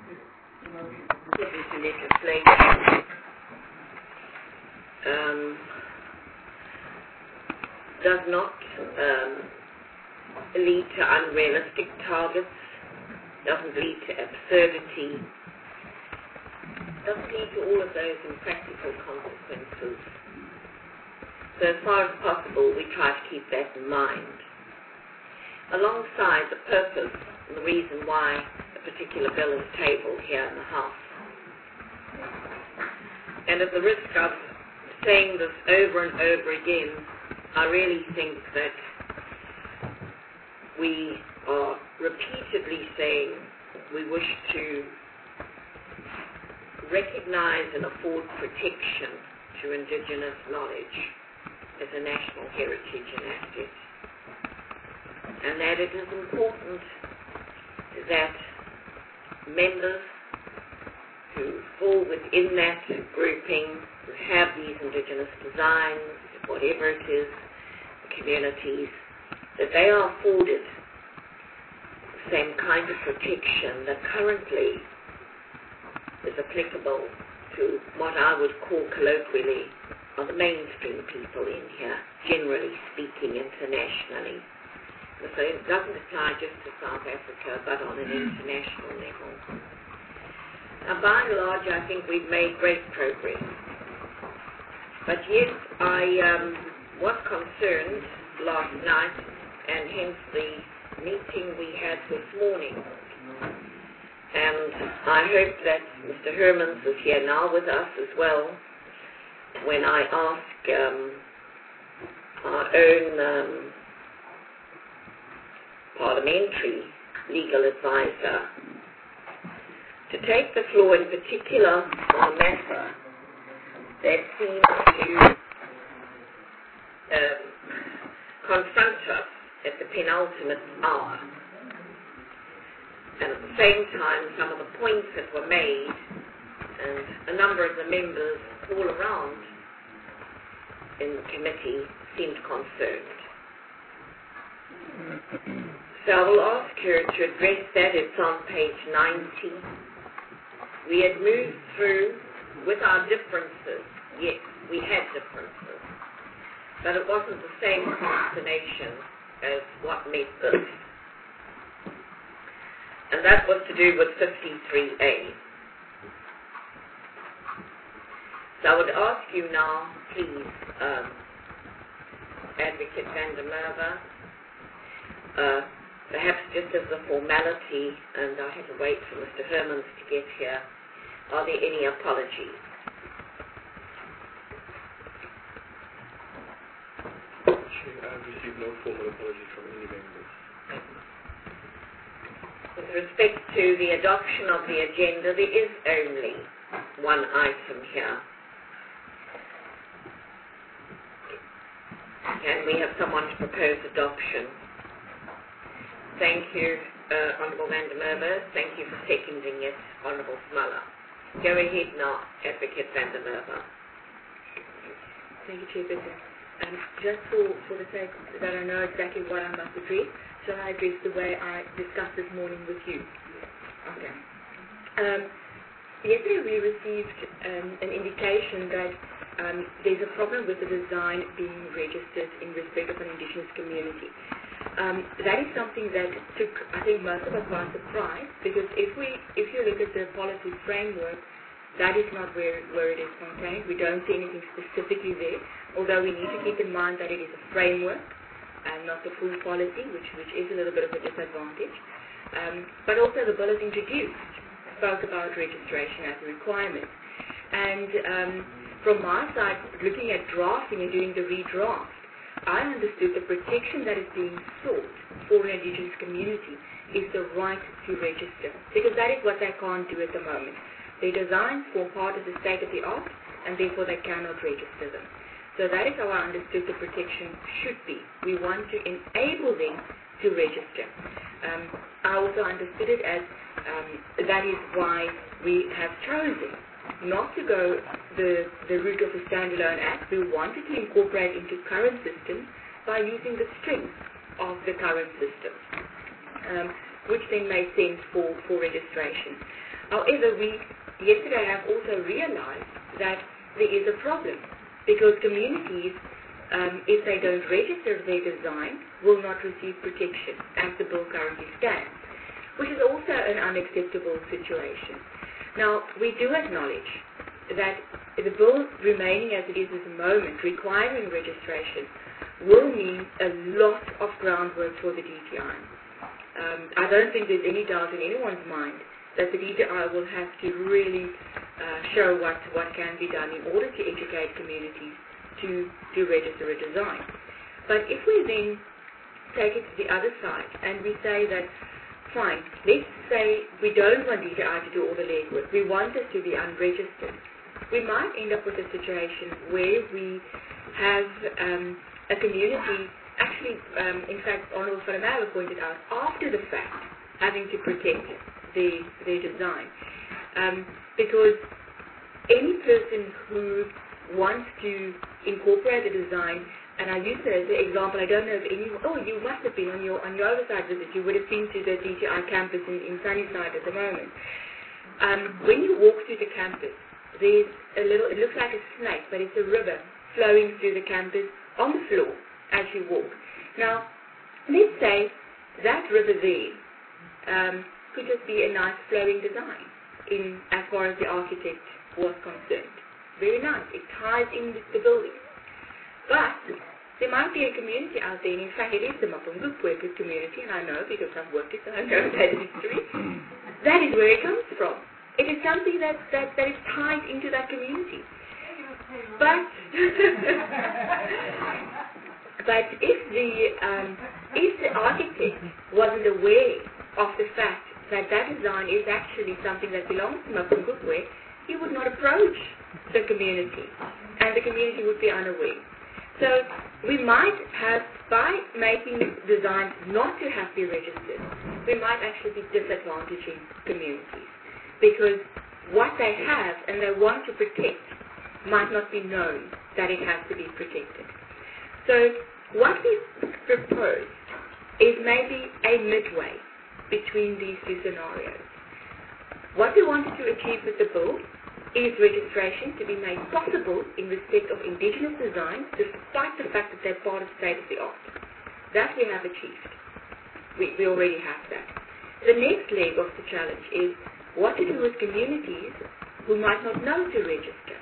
Into legislation does not lead to unrealistic targets, doesn't lead to absurdity, doesn't lead to all of those impractical consequences. So as far as possible, we try to keep that in mind. Alongside the purpose and the reason why a particular bill is tabled here in the House. And at the risk of saying this over and over again, I really think that we are repeatedly saying we wish to recognize and afford protection to Indigenous knowledge as a national heritage and asset. And that it is important that members who fall within that grouping, who have these Indigenous designs, whatever it is, communities, that they are afforded the same kind of protection that currently is applicable to what I would call colloquially are the mainstream people in here, generally speaking, internationally. So it doesn't apply just to South Africa, but on an international level. Now, by and large, I think we've made great progress. But yet, I was concerned last night, and hence the meeting we had this morning. And I hope that Mr. Hermans is here now with us as well, when I ask our own parliamentary legal advisor to take the floor, in particular on a matter that seems to confront us at the penultimate hour. And at the same time, some of the points that were made, and a number of the members all around in the committee seemed concerned. So I will ask her to address that. It's on page 90. We had moved through with our differences. Yes, we had differences. But it wasn't the same consternation as what made this. And that was to do with 53A. So I would ask you now, please, Advocate van der Merwe, perhaps just as a formality, and I have to wait for Mr. Hermans to get here, are there any apologies? I've received no formal apology from any members. With respect to the adoption of the agenda, there is only one item here. And we have someone to propose adoption. Thank you, Honourable van der Merwe. Thank you for seconding it, Honourable Smalla. Go ahead now, Advocate van der Merwe. Thank you, Chairperson. Just for the sake that I know exactly what I must address, shall I address the way I discussed this morning with you? Okay. Yesterday we received an indication that there's a problem with the design being registered in respect of an Indigenous community. That is something that took, I think, most of us by surprise, because if you look at the policy framework, that is not where it is contained. We don't see anything specifically there, although we need to keep in mind that it is a framework and not the full policy, which is a little bit of a disadvantage. But also the bill is introduced, spoke about registration as a requirement. And from my side, looking at drafting and doing the redraft, I understood the protection that is being sought for an Indigenous community is the right to register, because that is what they can't do at the moment. Their designs form part of the state-of-the-art, and therefore they cannot register them. So that is how I understood the protection should be. We want to enable them to register. I also understood it as that is why we have chosen not to go the route of a standalone act. We wanted to incorporate into current systems by using the strength of the current system, which then made sense for registration. However, we yesterday have also realized that there is a problem because communities, if they don't register their design, will not receive protection as the bill currently stands, which is also an unacceptable situation. Now, we do acknowledge that the bill remaining as it is at the moment, requiring registration, will mean a lot of groundwork for the DTI. I don't think there's any doubt in anyone's mind that the DTI will have to really show what can be done in order to educate communities to register a design. But if we then take it to the other side and we say that, fine, let's say we don't want DTI to do all the legwork, we want it to be unregistered, we might end up with a situation where we have a community, actually, in fact, Arnold van der Merwe pointed out, after the fact, having to protect their design. Because any person who wants to incorporate the design, and I use it as an example, I don't know if anyone, you must have been on your oversight visit, you would have been to the DTI campus in Sunnyside at the moment. When you walk through the campus, there's a little, it looks like a snake, but it's a river flowing through the campus on the floor as you walk. Now, let's say that river there could just be a nice flowing design as far as the architect was concerned. Very nice. It ties in with the building. But there might be a community out there, and in fact it is the Mapungubwe community, and I know because I've worked it, so I know that history. That is where it comes from. It is something that is tied into that community. But but if the architect wasn't aware of the fact that design is actually something that belongs to Mapungubwe, he would not approach the community, and the community would be unaware. So we might have, by making designs not to have to be registered, we might actually be disadvantaging communities, because what they have and they want to protect might not be known that it has to be protected. So what we propose is maybe a midway between these two scenarios. What we wanted to achieve with the bill is registration to be made possible in respect of indigenous design, despite the fact that they're part of state-of-the-art. That we have achieved. We already have that. The next leg of the challenge is what to do with communities who might not know to register.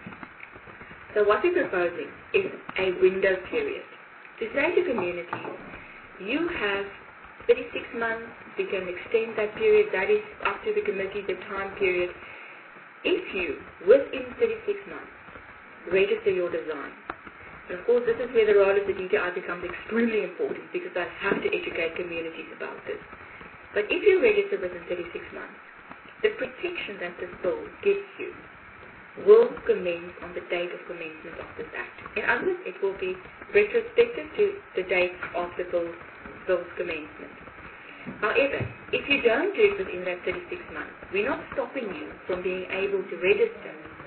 So what we're proposing is a window period. To say to communities, you have 36 months, we can extend that period, that is up to the committee, the time period. If you, within 36 months, register your design, and of course this is where the role of the DTI becomes extremely important, because I have to educate communities about this. But if you register within 36 months, the protection that this bill gives you will commence on the date of commencement of this act. In other words, it will be retrospective to the date of the bill's commencement. However, if you don't do it within that 36 months, we're not stopping you from being able to register,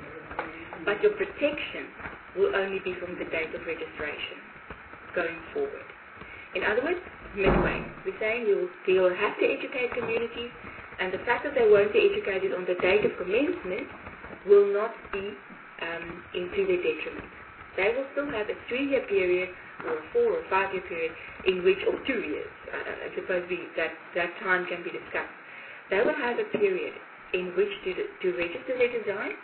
but your protection will only be from the date of registration going forward. In other words, midway, we're saying we will have to educate communities, and the fact that they won't be educated on the date of commencement will not be into their detriment. They will still have a 3-year period or a 4 or 5-year period in which, or 2 years, I suppose that time can be discussed. They will have a period in which to register their design,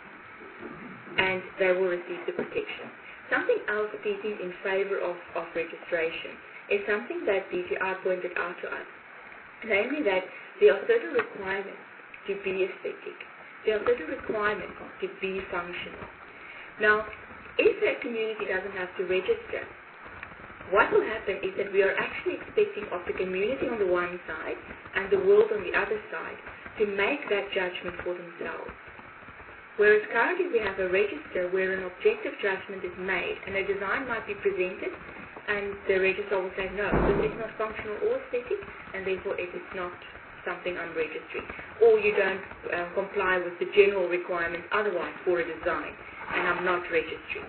and they will receive the protection. Something else speaking in favor of registration is something that DTI pointed out to us, namely that there are certain requirements to be aesthetic. There are certain requirements to be functional. Now, if a community doesn't have to register, what will happen is that we are actually expecting of the community on the one side and the world on the other side to make that judgment for themselves. Whereas currently we have a register where an objective judgment is made, and a design might be presented and the registrar will say, no, this is not functional or aesthetic, and therefore it is not something I'm registering. Or you don't comply with the general requirements otherwise for a design, and I'm not registering.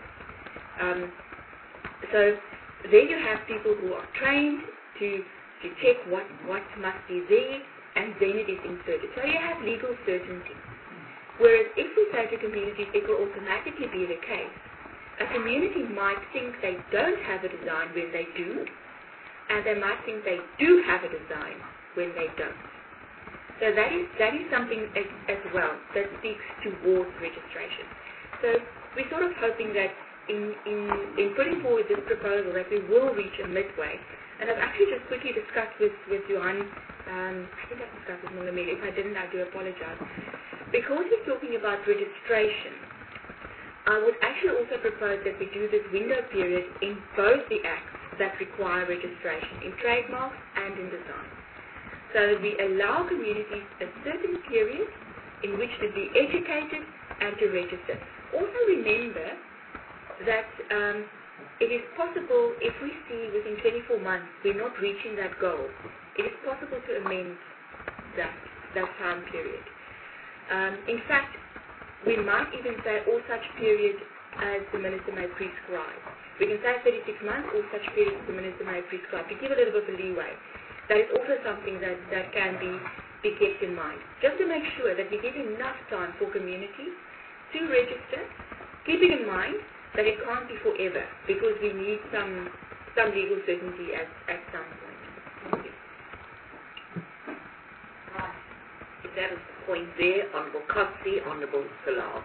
So there you have people who are trained to check what must be there, and then it is inserted. So you have legal certainty. Whereas if we say to communities it will automatically be the case, a community might think they don't have a design when they do, and they might think they do have a design when they don't. So that is something as well that speaks towards registration. So we're sort of hoping that in putting forward this proposal that we will reach a midway. And I've actually just quickly discussed with Johan, I think I've discussed with Mongameli. If I didn't, I do apologize. Because he's talking about registration, I would actually also propose that we do this window period in both the acts that require registration, in trademarks and in design. So that we allow communities a certain period in which to be educated and to register. Also remember that it is possible, if we see within 24 months we're not reaching that goal, it is possible to amend that time period. In fact, we might even say all such periods as the Minister may prescribe. We can say 36 months or such periods as the Minister may prescribe to give a little bit of leeway. That is also something that can be kept in mind. Just to make sure that we give enough time for communities to register, keeping in mind that it can't be forever because we need some legal certainty at some point. Thank you. Right. If that is the point there, Honourable Kotze, Honourable Salau.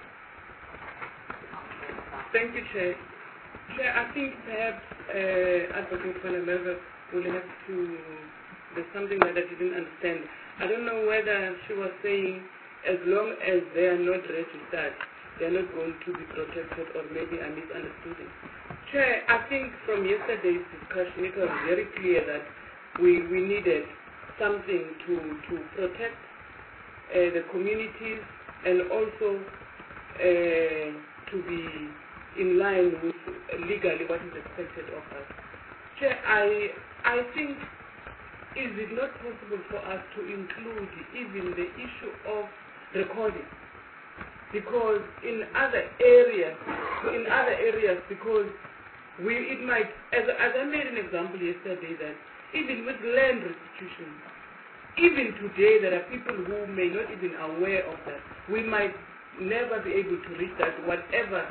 Thank you, Chair. Chair, I think perhaps Advocate Fanameva will have to, there's something that I didn't understand. I don't know whether she was saying as long as they are not registered, they are not going to be protected, or maybe I misunderstood it. Chair, I think from yesterday's discussion it was very clear that we needed something to protect the communities and also to be in line with legally what is expected of us. Chair, I think, is it not possible for us to include even the issue of recording? Because in other areas, because it might, as I made an example yesterday, that even with land restitution, even today there are people who may not even aware of that. We might never be able to reach that, whatever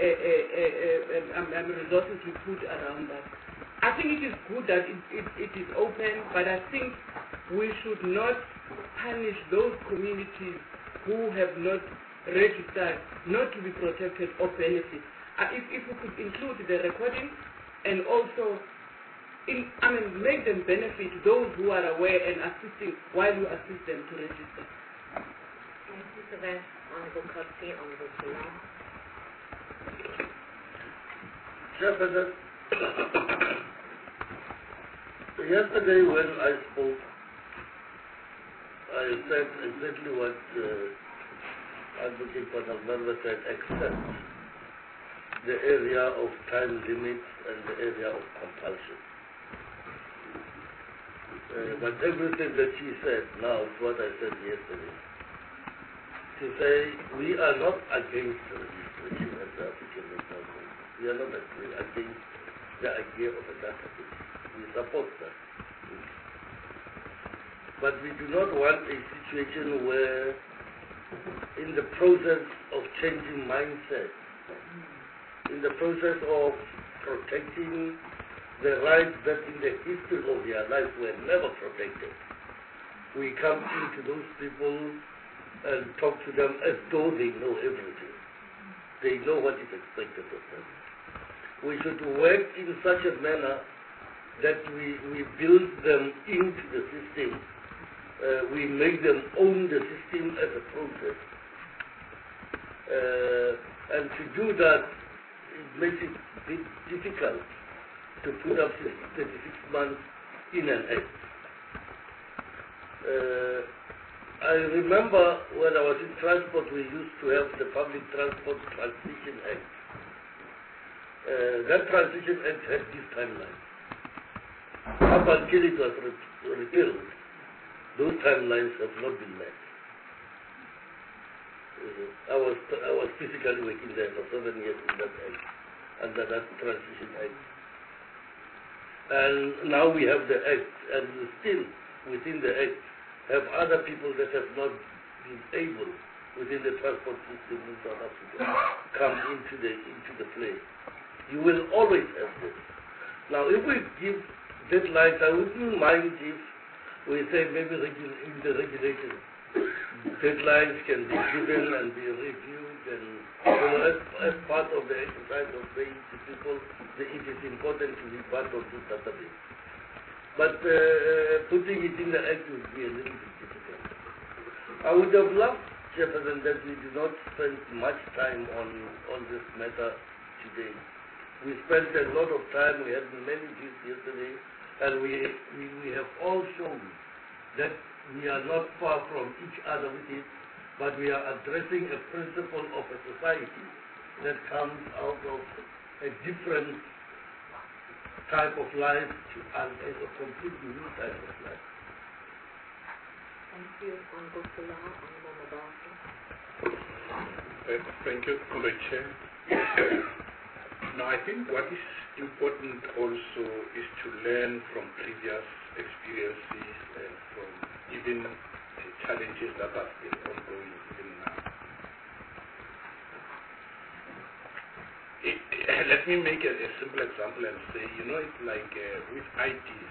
resources we put around that. I think it is good that it is open, but I think we should not punish those communities who have not registered, not to be protected or benefit. If we could include the recording and also make them benefit those who are aware and assisting while we assist them to register. Thank you for that, Honourable Kotze, Honourable Salau. Chairperson, yesterday when I spoke, I said exactly what Advocate Fanameva said, except the area of time limits and the area of compulsion. But everything that she said now is what I said yesterday. To say we are not against registration as the African National Congress. We are not against the idea of a database. We support that. But we do not want a situation where in the process of changing mindset, in the process of protecting the rights that in the history of their life were never protected, we come into those people and talk to them as though they know everything. They know what is expected of them. We should work in such a manner that we build them into the system. We make them own the system as a process. And to do that, it makes it a bit difficult to put up 36 months in an act. I remember when I was in transport, we used to have the Public Transport Transition Act. That Transition Act had this timeline. Up until it was repealed, those timelines have not been met. I was physically working there for 7 years in that act, under that Transition Act. And now we have the act, and we still, within the act, have other people that have not been able within the transport system in South Africa come into the play. You will always have this. Now, if we give deadlines, I wouldn't mind if we say maybe in the regulations, deadlines can be given and be reviewed, and as part of the exercise of saying to people that it is important to be part of this database. But putting it in the act would be a little bit difficult. I would have loved, Chairperson, that we do not spend much time on this matter today. We spent a lot of time, we had many views yesterday, and we have all shown that we are not far from each other with it, but we are addressing a principle of a society that comes out of a different type of life to a completely new type of life. Thank you, Honorable Salah, Honorable Mabasa. Thank you, Comrade Chair. Now, I think what is important also is to learn from previous experiences and from even the challenges that are still ongoing even now. Let me make a simple example and say, it's like with IDs.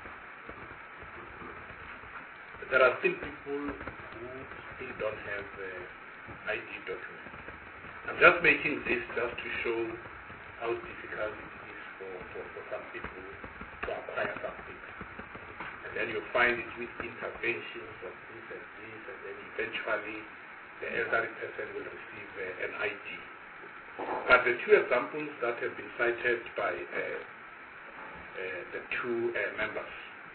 There are still people who still don't have ID documents. I'm just making this just to show how difficult it is for some people to acquire something. And then you find it with interventions of this, and then eventually the elderly person will receive an ID. But the two examples that have been cited by the two members,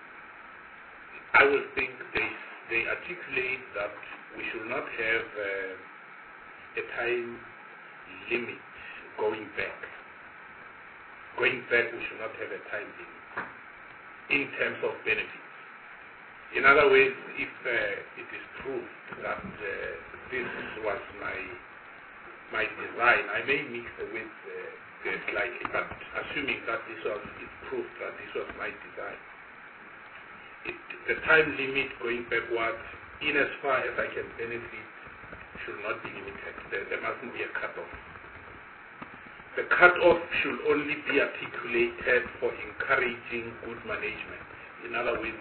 I would think they articulate that we should not have a time limit going back. Going back, we should not have a time limit in terms of benefits. In other words, if it is proved that this was my design, I may mix the words slightly, but assuming that it's proved that this was my design, the time limit going backwards, in as far as I can benefit, should not be limited. There mustn't be a cut-off. The cut-off should only be articulated for encouraging good management. In other words,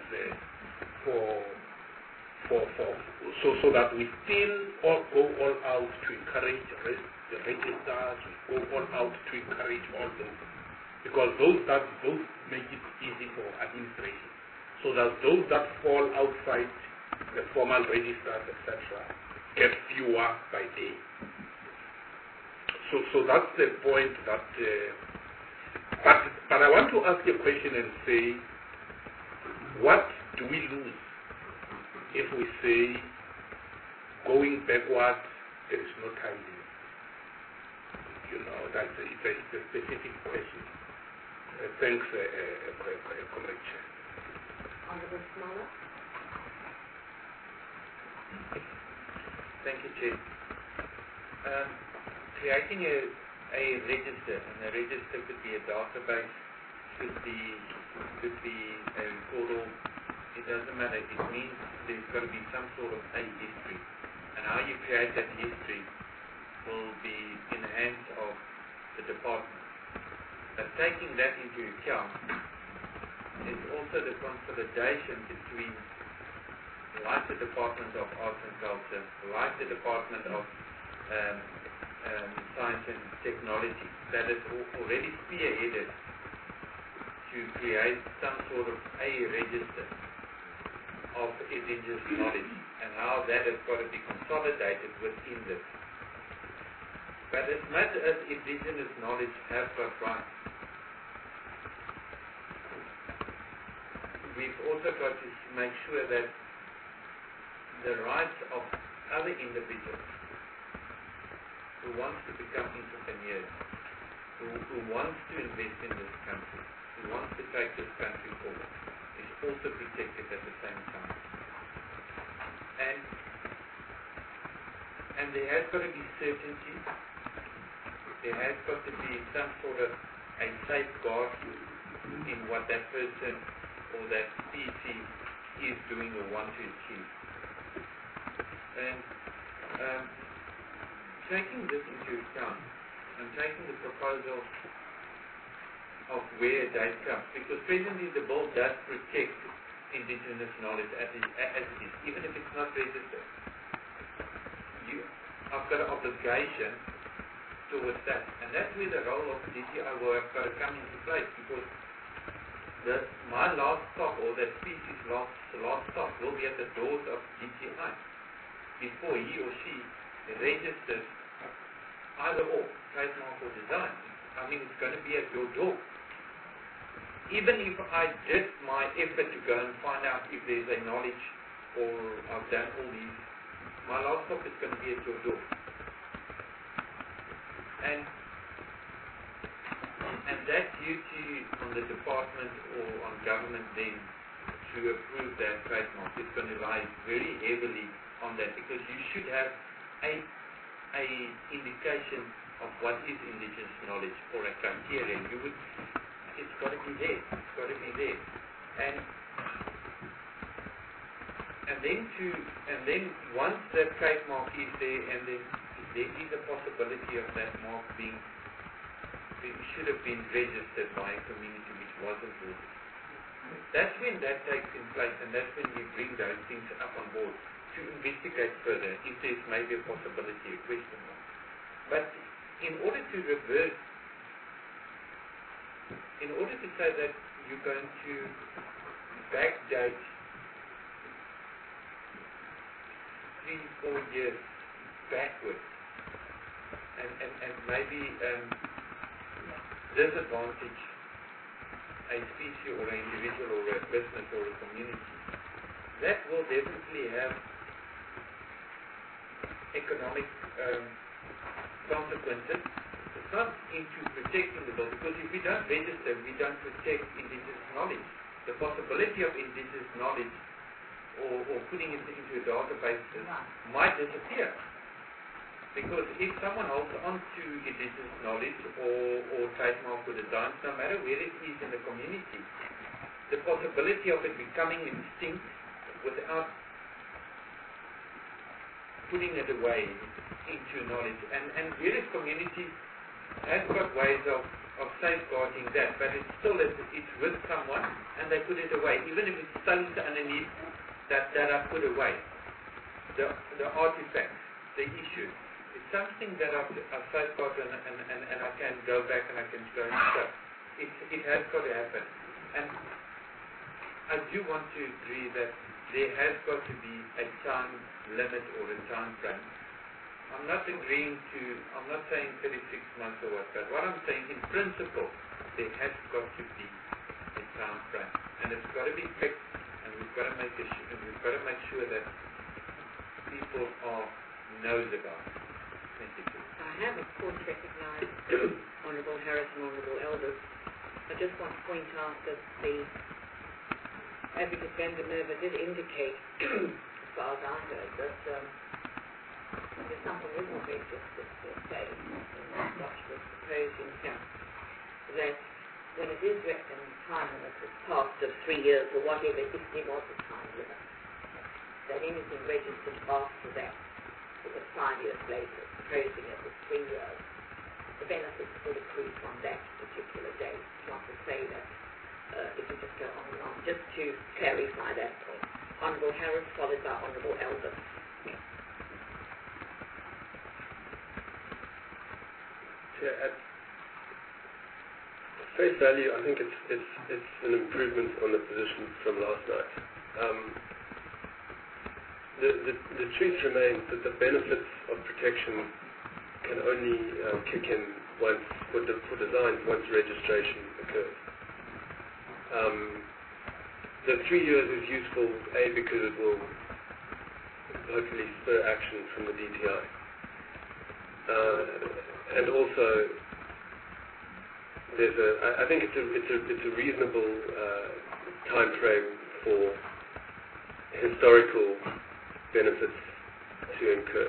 so that we still go all out to encourage the registers, we go all out to encourage all those, because those make it easy for administration. So that those that fall outside the formal registers, etc., get fewer by day. So that's the point that, but I want to ask a question and say, what do we lose if we say going backward, there is no time limit? It's a specific question. Thanks, Comrade Chair. Honorable Smala. Thank you, Chair. Creating a register, and a register could be a database, could be a portal. It doesn't matter. It means there's got to be some sort of a history, and how you create that history will be in the hands of the department. But taking that into account is also the consolidation between, like the Department of Arts and Culture, like the Department of Science and Technology, that is already spearheaded to create some sort of a register of indigenous knowledge, and how that has got to be consolidated within this. But as much as indigenous knowledge has got rights, we've also got to make sure that the rights of other individuals who wants to become entrepreneurs, who wants to invest in this country, who wants to take this country forward, is also protected at the same time. And there has got to be certainty, there has got to be some sort of a safeguard in what that person or that species is doing or wants to achieve. And Taking this into account and taking the proposal of where date comes, because presently the bill does protect indigenous knowledge as it is, even if it's not registered. I've got an obligation towards that, and that's where the role of DTI will have got to come into place, because my last stop, or that species' last stop, will be at the doors of DTI before he or she registers either or, trademark or design. I mean, it's going to be at your door. Even if I did my effort to go and find out if there's a knowledge or I've done all these, my last stop is going to be at your door. And that duty on the department or on government then to approve that trademark is going to lie very heavily on that, because you should have a indication of what is indigenous knowledge or a criteria. It's got to be there. It's got to be there. And then once that trademark is there, and then there is a possibility of that mark it should have been registered by a community which wasn't registered. That's when that takes in place, and that's when we bring those things up on board to investigate further if there's maybe a possibility, a question mark. But in order to reverse, in order to say that you're going to backdate 3-4 years backwards and maybe disadvantage a species or an individual or a business or a community, that will definitely have economic consequences. It's not into protecting the bill, because if we don't register, we don't protect indigenous knowledge. The possibility of indigenous knowledge or putting it into a database might disappear. Because if someone holds on to indigenous knowledge or trademark or designs, no matter where it is in the community, the possibility of it becoming extinct without putting it away into knowledge. And various communities have got ways of safeguarding that, but it's still it's with someone and they put it away, even if it's stunned underneath that I put away. The artifacts, the issues. It's something that I've safeguarded and I can go back and I can show you stuff. It has got to happen. And I do want to agree that there has got to be a time limit or a time frame. I'm not saying 36 months or what, but what I'm saying, in principle, there has got to be a time frame. And it's got to be fixed, and we've got to make sure that people knows about it. I have, of course, recognized Honourable Harris and Honourable Elders. I just want to point out that the Advocate van der Merwe did indicate, as far as I heard, that if something isn't registered, say, in what she was proposing here, that when it is in time limit is past of 3 years or whatever, if there was a time limit, that anything registered after that, it was 5 years later, proposing it was 3 years, the benefits would accrue from that particular date. Not to say that it would just go on and on, just to clarify that point. Honourable Harris, followed by Honourable Elders. Chair, at face value, I think it's an improvement on the position from last night. The truth remains that the benefits of protection can only kick in once for designs once registration occurs. The 3 years is useful, A, because it will hopefully spur action from the DTI, and also I think it's a reasonable time frame for historical benefits to incur.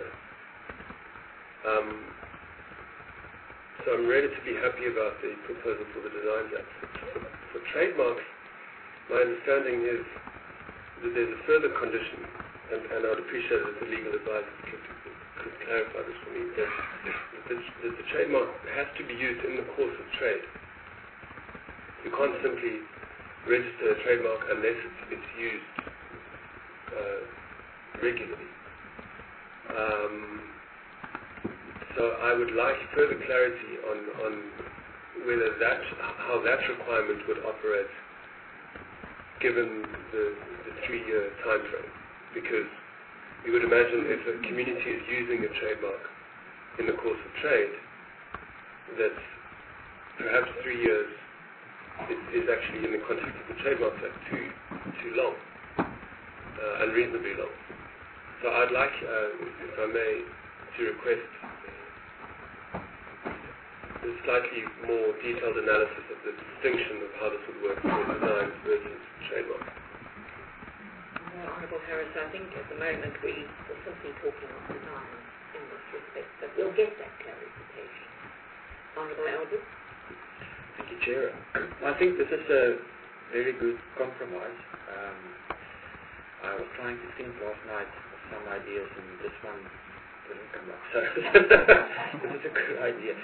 So I'm relatively happy about the proposal for the Designs Act. For trademarks, my understanding is that there's a further condition, and I'd appreciate it if the legal advisors could clarify this for me, that the trademark has to be used in the course of trade. You can't simply register a trademark unless it's used regularly. So I would like further clarity on whether how that requirement would operate given the 3-year time frame. Because you would imagine if a community is using a trademark in the course of trade, that perhaps 3 years is actually, in the context of the Trademark Act, too long, unreasonably long. So I'd like, if I may, to request a slightly more detailed analysis of the distinction of how this would work for design versus trademark. Well, Honourable Harris, I think at the moment we're simply talking of design in this respect, but we'll get that clarification. Honourable Albert? Thank you, Chair. I think this is a very good compromise. I was trying to think last night of some ideas, and this one didn't come up. So this is a good idea.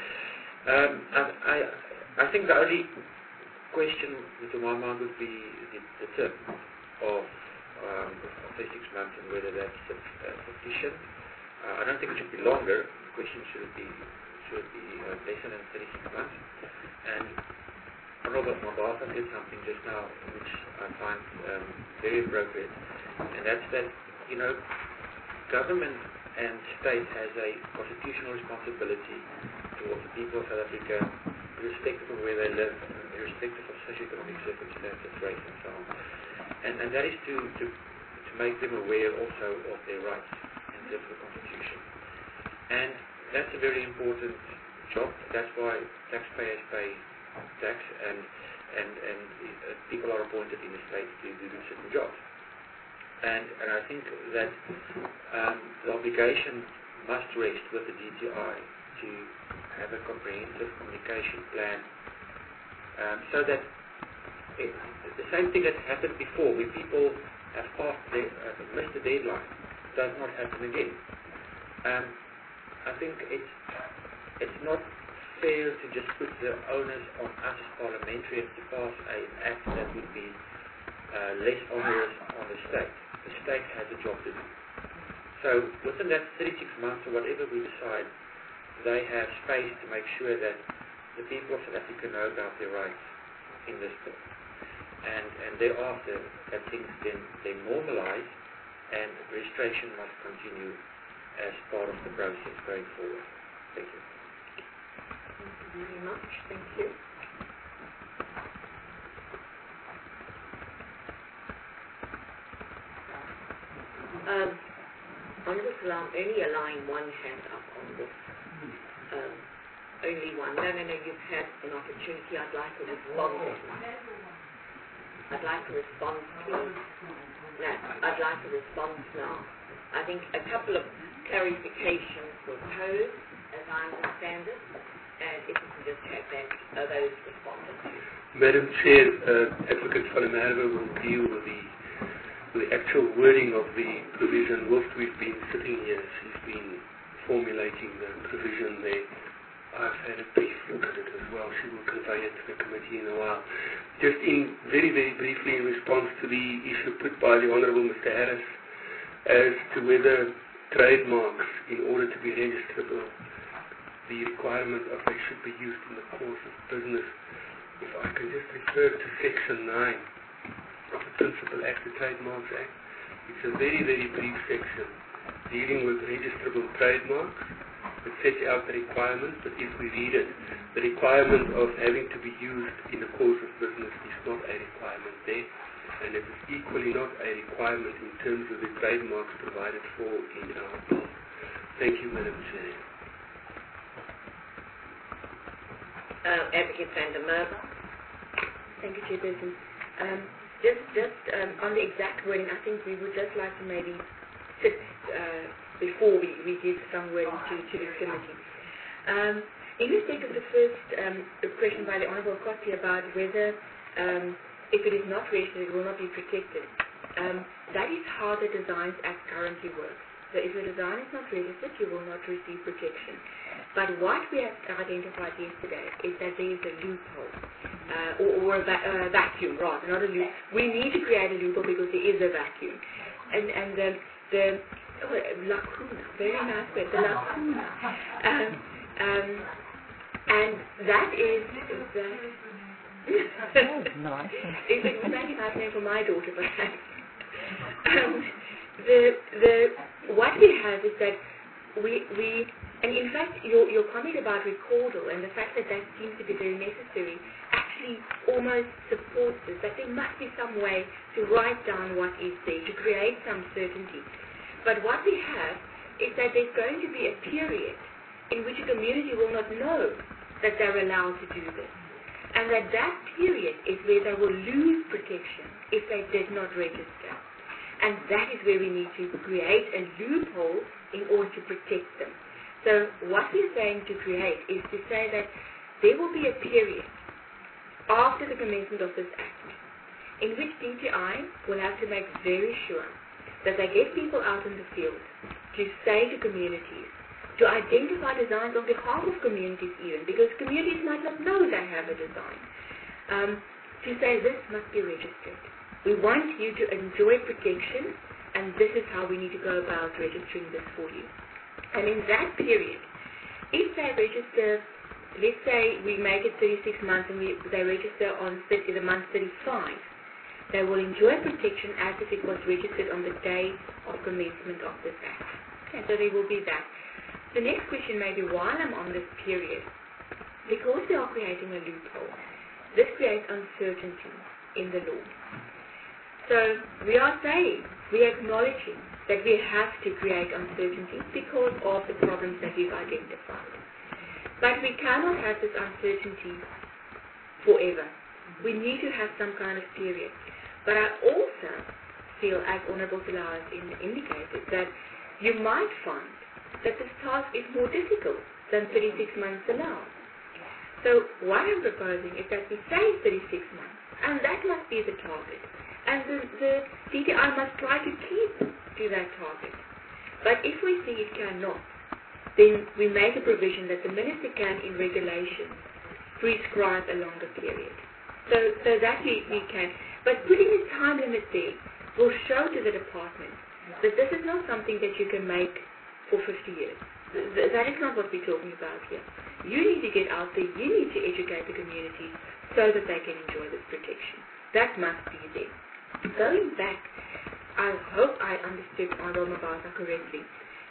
I think the only question to my mind would be the term of 36 months and whether that's sufficient. I don't think it should be longer. The question should be less than 36 months. And Honourable Mabasa said something just now which I find very appropriate, and that's that, government and state has a constitutional responsibility towards the people of South Africa, irrespective of where they live, irrespective of socioeconomic circumstances, race and so on. And that is to make them aware also of their rights in terms of the Constitution. And that's a very important job. That's why taxpayers pay tax and people are appointed in the state to do certain jobs. And I think that the obligation must rest with the DTI to have a comprehensive communication plan so that the same thing that happened before, when people have missed the deadline, does not happen again. I think it's not fair to just put the onus on us as parliamentarians to pass an act that would be less onerous on the state. The state has a job to do. So within that 36 months or whatever we decide, they have space to make sure that the people of South Africa know about their rights in this bill. And thereafter, that things then normalize and registration must continue as part of the process going forward. Thank you. Thank you very much. Thank you. Honourable Salam, only allowing one hand up on this. Only one. No, you've had an opportunity. I'd like a response. I'd like a response, please. No, I'd like a response now. I think a couple of clarifications were posed, as I understand it, and if you can just have those responded to. Madam Chair, Advocate Falemerwe will deal with the actual wording of the provision. Whilst we've been sitting here, she's been formulating the provision there. I've had a brief look at it as well. She will convey it to the committee in a while. Just very, very briefly in response to the issue put by the Honourable Mr. Harris as to whether trademarks, in order to be registrable, the requirement of they should be used in the course of business. If I can just refer to Section 9 of the Principal Act, the Trademarks Act. It's a very, very brief section dealing with registrable trademarks. It sets out the requirement, but if we read it, the requirement of having to be used in the course of business is not a requirement there, and it is equally not a requirement in terms of the trademarks provided for in our bill. Thank you, Madam Chair. Advocate van der Merwe. Thank you, Chairperson. Just on the exact wording, I think we would just like to maybe sit before we give some wording to the committee. In respect of the first question by the Honourable Kotti about whether if it is not registered, it will not be protected. That is how the Designs Act currently works. So if your design is not registered, you will not receive protection. But what we have identified yesterday is that there is a loophole, or a vacuum, rather, not a loop. We need to create a loophole because there is a vacuum. And the lacuna, very nice word, the lacuna. And that is Nice. it's a very nice name for my daughter, perhaps. What we have is that we and in fact your comment about recordal and the fact that that seems to be very necessary actually almost supports this, that there must be some way to write down what is there, to create some certainty. But what we have is that there's going to be a period in which a community will not know that they're allowed to do this. And that period is where they will lose protection if they did not register. And that is where we need to create a loophole in order to protect them. So what we're saying to create is to say that there will be a period after the commencement of this Act in which DTI will have to make very sure that they get people out in the field to say to communities, to identify designs on behalf of communities even, because communities might not know they have a design, to say this must be registered. We want you to enjoy protection, and this is how we need to go about registering this for you. And in that period, if they register, let's say we make it 36 months and they register on the month 35, they will enjoy protection as if it was registered on the day of commencement of this Act. Okay, so there will be that. The next question may be, while I'm on this period, because we are creating a loophole, this creates uncertainty in the law. So we are saying, we are acknowledging that we have to create uncertainty because of the problems that we've identified. But we cannot have this uncertainty forever. We need to have some kind of period. But I also feel, as Honourable Silas indicated, that you might find that this task is more difficult than 36 months allowed. So what I'm proposing is that we say 36 months, and that must be the target. And the DTI must try to keep to that target. But if we see it cannot, then we make a provision that the Minister can, in regulations, prescribe a longer period. So that we can. But putting a time limit there will show to the department that this is not something that you can make for 50 years. That is not what we're talking about here. You need to get out there, you need to educate the community so that they can enjoy this protection. That must be there. Going back, I hope I understood Honourable Mabasa correctly.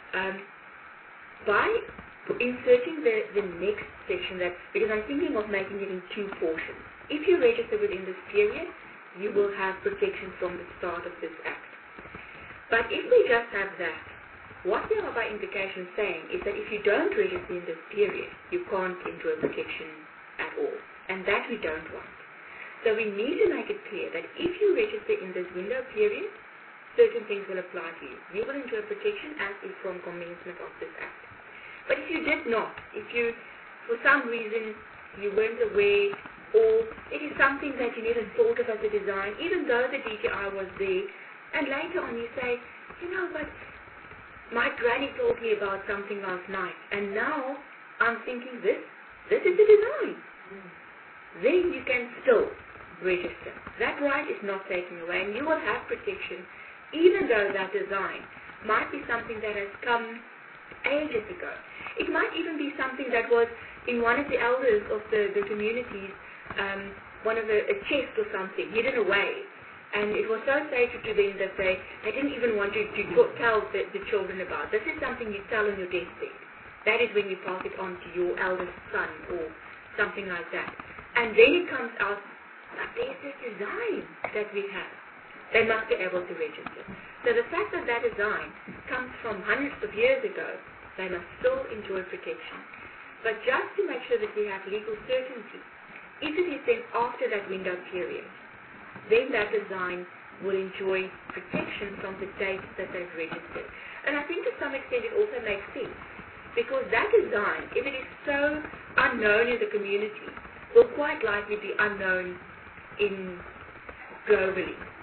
By inserting the next section, because I'm thinking of making it in two portions. If you register within this period, you will have protection from the start of this Act. But if we just have that, what we are by implication saying is that if you don't register in this period, you can't enjoy protection at all. And that we don't want. So we need to make it clear that if you register in this window period, certain things will apply to you. You will enjoy protection as if from commencement of this Act. But if you did not, if you, for some reason, you weren't aware, or it is something that you never thought of as a design, even though the DTI was there, and later on you say, but my granny told me about something last night, and now I'm thinking this is the design. Then you can still register. That right is not taken away, and you will have protection, even though that design might be something that has come ages ago. It might even be something that was in one of the elders of the communities, one of a chest or something, hidden away. And it was so sacred to them that they didn't even want you to tell the children about. This is something you tell on your deathbed. That is when you pass it on to your eldest son or something like that. And then it comes out, but there's this design that we have. They must be able to register. So the fact that that design comes from hundreds of years ago, they must still enjoy protection. But just to make sure that we have legal certainty, if it is then after that window period, then that design will enjoy protection from the date that they've registered. And I think to some extent it also makes sense, because that design, if it is so unknown in the community, will quite likely be unknown globally.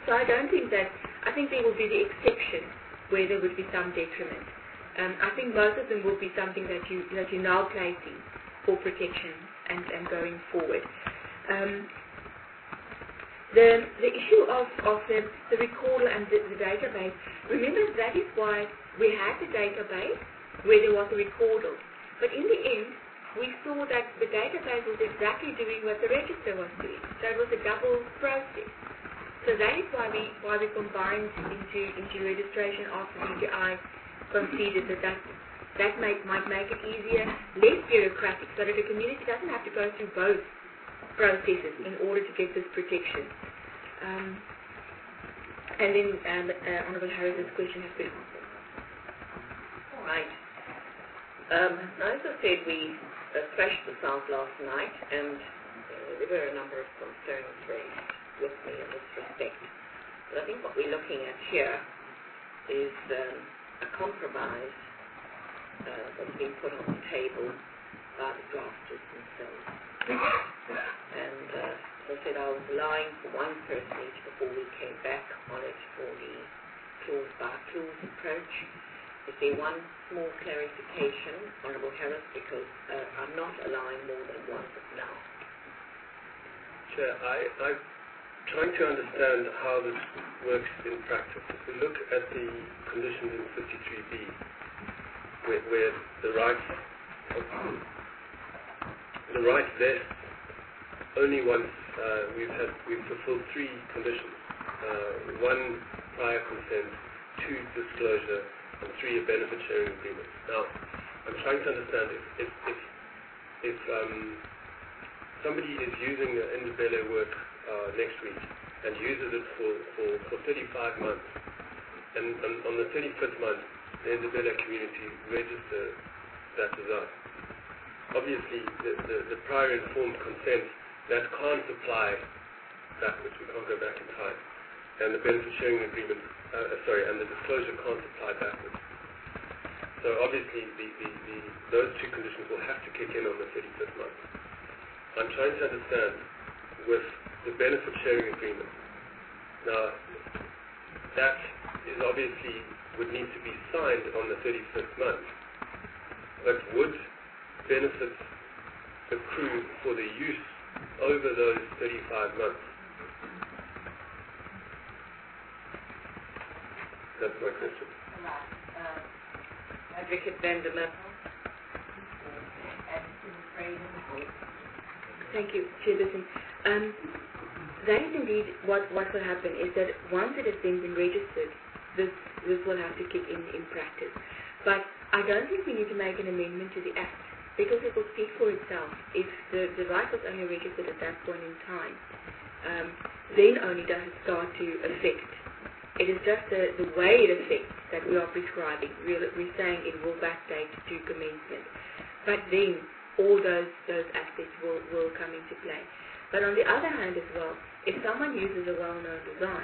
So I don't think that, I think there will be the exception where there would be some detriment. I think most of them will be something that you're now placing for protection and going forward. The issue of the recorder and the database, remember that is why we had the database where there was a recorder. But in the end, we saw that the database was exactly doing what the register was doing. So it was a double process. So that is why we combined into registration after DTI conceded that might make it easier, less bureaucratic, so that the community doesn't have to go through both processes in order to get this protection. And then Honourable Harris's question has been answered. All right. As I said, we thrashed this out last night, and there were a number of concerns raised with me in this respect. But I think what we're looking at here is a compromise that's been put on the table by the drafters themselves. And as I said, I was allowing for one personage before we came back on it for the clause-by-clause approach. Is there one small clarification, Honourable Harris, because I'm not allowing more than one now. Chair, I'm trying to understand how this works in practice. If we look at the conditions in 53B, where the right vests only once we've fulfilled three conditions: one, prior consent; two, disclosure; and three, a benefit sharing agreement. Now, I'm trying to understand if somebody is using the Indabele work next week and uses it for 35 months, and on the 35th month, the Indabele community register that design. Obviously, the prior informed consent, that can't apply backwards, we can't go back in time. And the benefit sharing agreement, and the disclosure can't apply backwards. So obviously, those two conditions will have to kick in on the 35th month. I'm trying to understand with the benefit sharing agreement. Now, that is obviously would need to be signed on the 35th month. But would benefits accrue for the use over those 35 months? That's my question. Advocate Van der Merwe. Thank you, Chairperson. That is indeed what will happen, is that once it has been registered, this will have to kick in practice. But I don't think we need to make an amendment to the Act, because it will speak for itself. If the right was only registered at that point in time, then only does it start to affect. It is just the way it affects that we are prescribing. We're saying it will backdate to commencement. But then all those aspects will come into play. But on the other hand as well, if someone uses a well-known design,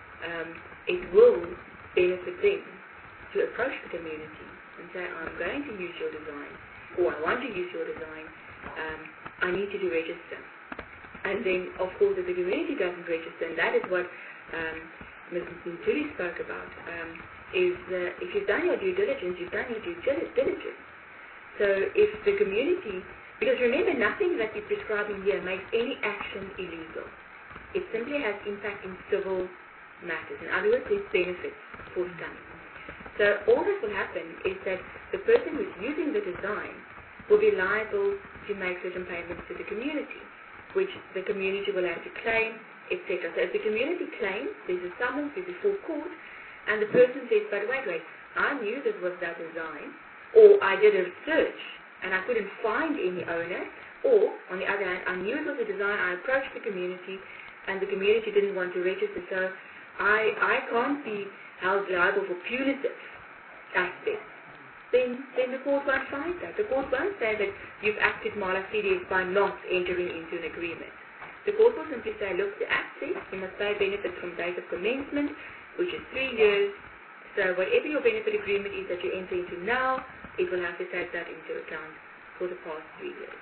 it will benefit them to approach the community and say, I'm going to use your design, or I want to use your design, I need to register. And then, of course, if the community doesn't register, and that is what Ms. Ntuli spoke about, is if you've done your due diligence, you've done your due diligence. So if the community, because remember, nothing that we're prescribing here makes any action illegal. It simply has impact in civil matters. In other words, there's benefits for some. So all that will happen is that the person who's using the design will be liable to make certain payments to the community, which the community will have to claim, etc. So if the community claims, there's a summons before court, and the person says, but wait, I knew this was that design, or I did a search and I couldn't find any owner, or on the other hand, I knew it was a design, I approached the community, and the community didn't want to register, so I can't be held liable for punitive aspects. Then the court won't find that. The court won't say that you've acted mala fide by not entering into an agreement. The court will simply say, look, the Act says you must pay benefits from date of commencement, which is 3 years. So whatever your benefit agreement is that you enter into now, it will have to take that into account for the past 3 years.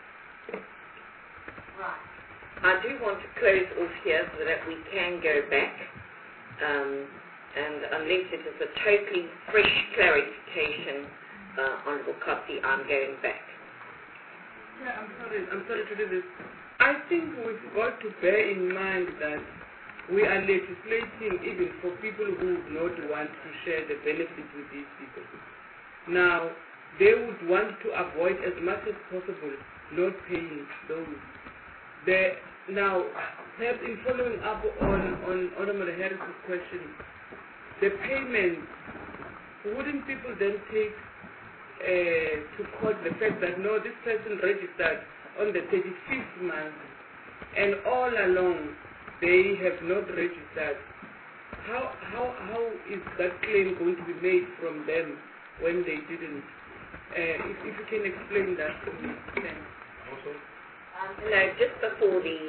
Right. I do want to close off here so that we can go back And unless it is a totally fresh clarification, Honourable Kotsi, I'm going back. Yeah, I'm sorry to do this. I think we've got to bear in mind that we are legislating even for people who would not want to share the benefits with these people. Now, they would want to avoid as much as possible not paying those. Now, perhaps in following up on Honourable Harris's question, the payment, wouldn't people then take to court the fact that no, this person registered on the 35th month and all along they have not registered? How is that claim going to be made from them when they didn't? If you can explain that to me, thanks. Also? No, just before the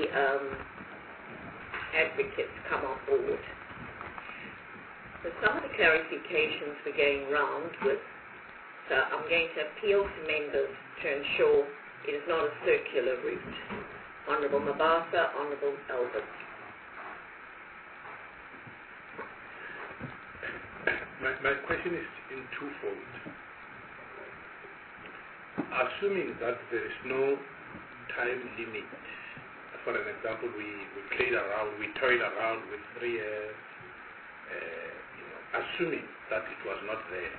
advocates come on board, so some of the clarifications we're going round with, so I'm going to appeal to members to ensure it is not a circular route. Honourable Mabasa, Honourable Albert. My question is in twofold. Assuming that there is no time limit, for an example, we toyed around with 3 years, assuming that it was not there,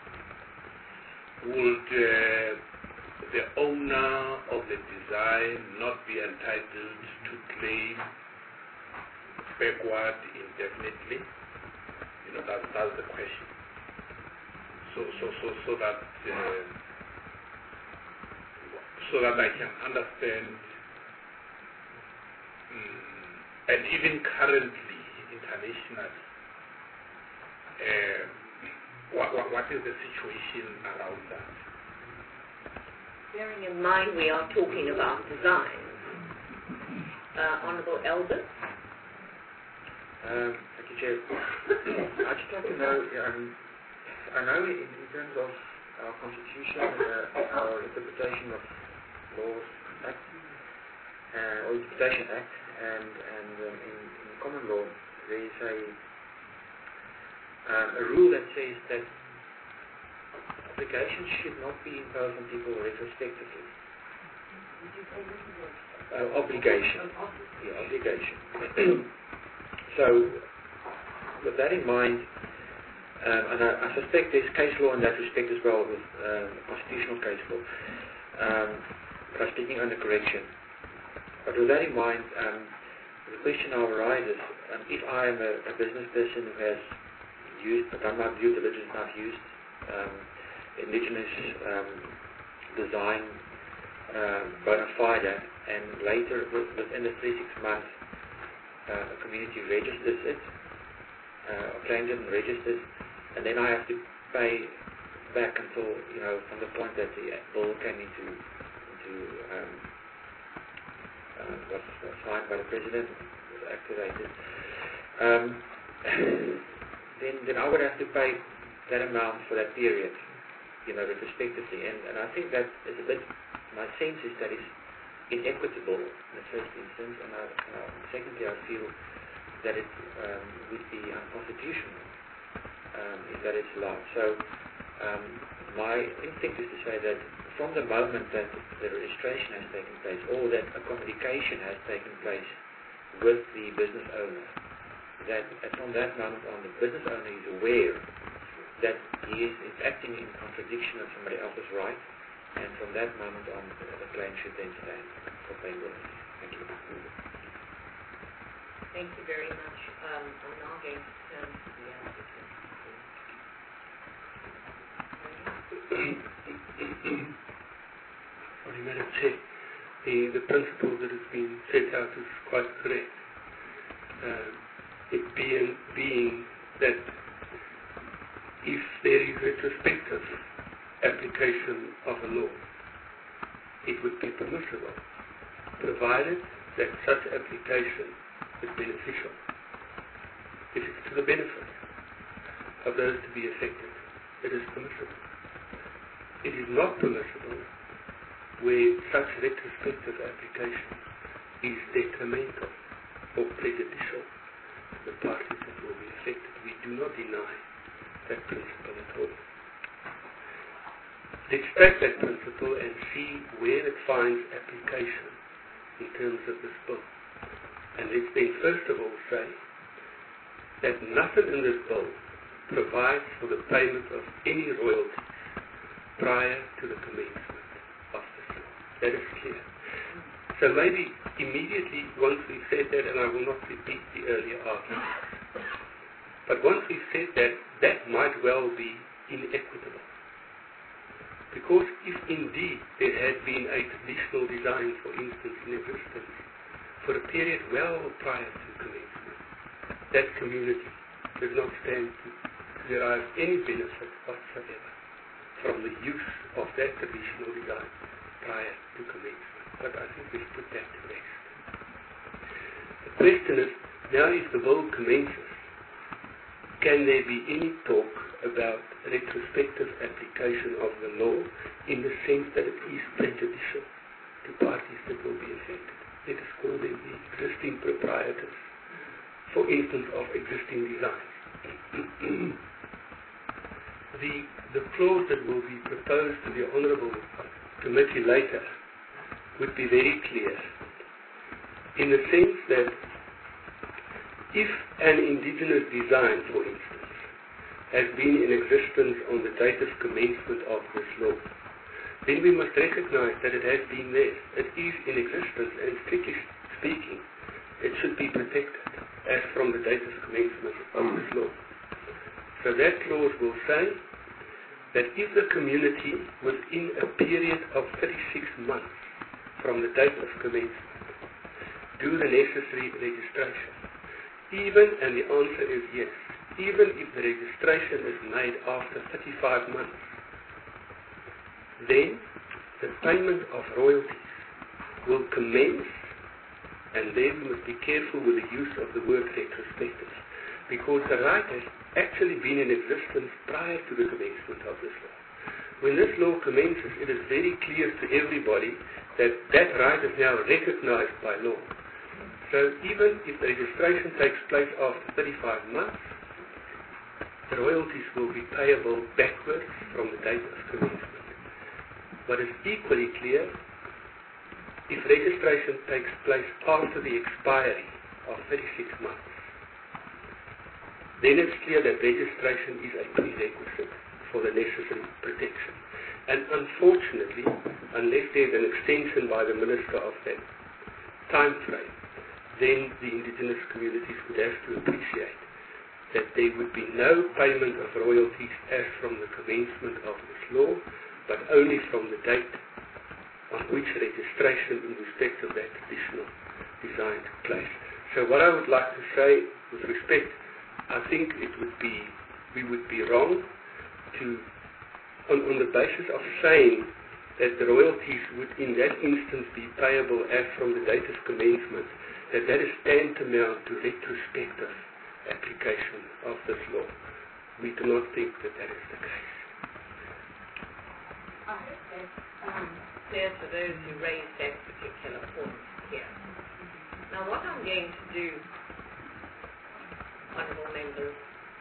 would the owner of the design not be entitled to claim backward indefinitely? That's the question. So that I can understand, and even currently, internationally, what is the situation around that? Bearing in mind we are talking about design. Honourable Albert. Thank you, Chair. I'd just like to know, I know in terms of our Constitution, our interpretation of Laws Act, or Interpretation Act, and in common law, there is a rule that says that obligations should not be imposed on people retrospectively. Obligation. Yeah, obligation. So, with that in mind, and I suspect there's case law in that respect as well, with constitutional case law, but I'm speaking under correction. But with that in mind, the question now arises, if I am a business person who has done my due diligence, and I've used indigenous design bona fide, and later within the 3-6 months a community registers it, claims it and registers, and then I have to pay back until, from the point that the bill came into was signed by the President, was activated, then I would have to pay that amount for that period, retrospectively. And I think that is a bit, my sense is that it's inequitable in the first instance, and secondly I feel that it would be unconstitutional if that is allowed. So my instinct is to say that from the moment that the registration has taken place, or that a communication has taken place with the business owner, that from that moment on the business owner is aware that he is acting in contradiction of somebody else's right, and from that moment on the claim should then stand for paying royalties. Thank you. Thank you very much. I'm now going to turn to the advocate. Sorry, Madam Chair. The principle that has been set out is quite correct. It being that if there is retrospective application of a law, it would be permissible, provided that such application is beneficial. If it's to the benefit of those to be affected, it is permissible. It is not permissible where such retrospective application is detrimental or prejudicial the parties that will be affected. We do not deny that principle at all. Let's take that principle and see where it finds application in terms of this bill. And let's then first of all say that nothing in this bill provides for the payment of any royalties prior to the commencement of this law. That is clear. So maybe immediately once we've said that, and I will not repeat the earlier arguments, but once we've said that, that might well be inequitable. Because if indeed there had been a traditional design, for instance, in existence for a period well prior to commencement, that community does not stand to derive any benefit whatsoever from the use of that traditional design prior to commencement. But I think we've put that to rest. The question is, now if the bill commences, can there be any talk about retrospective application of the law in the sense that it is prejudicial to parties that will be affected? Let us call them the existing proprietors, for instance, of existing designs. The clause that will be proposed to the Honourable Committee later would be very clear, in the sense that if an indigenous design, for instance, has been in existence on the date of commencement of this law, then we must recognize that it has been there. It is in existence, and strictly speaking, it should be protected as from the date of commencement of this law. So that clause will say that if the community within a period of 36 months from the date of commencement do the necessary registration, even, and the answer is yes, even if the registration is made after 35 months, then the payment of royalties will commence, and then we must be careful with the use of the word retrospective, because the right has actually been in existence prior to the commencement of this law. When this law commences, it is very clear to everybody that that right is now recognized by law. So even if the registration takes place after 35 months, the royalties will be payable backwards from the date of commencement. But it's equally clear, if registration takes place after the expiry of 36 months, then it's clear that registration is a prerequisite for the necessary protection. And unfortunately, unless there's an extension by the Minister of that time frame, then the indigenous communities would have to appreciate that there would be no payment of royalties as from the commencement of this law, but only from the date on which registration in respect of that traditional design took place. So what I would like to say with respect, I think we would be wrong to, on the basis of saying that the royalties would in that instance be payable as from the date of commencement, that is tantamount to retrospective application of this law. We do not think that that is the case. I hope that's clear to those who raised that particular point here. Now what I'm going to do, honourable members,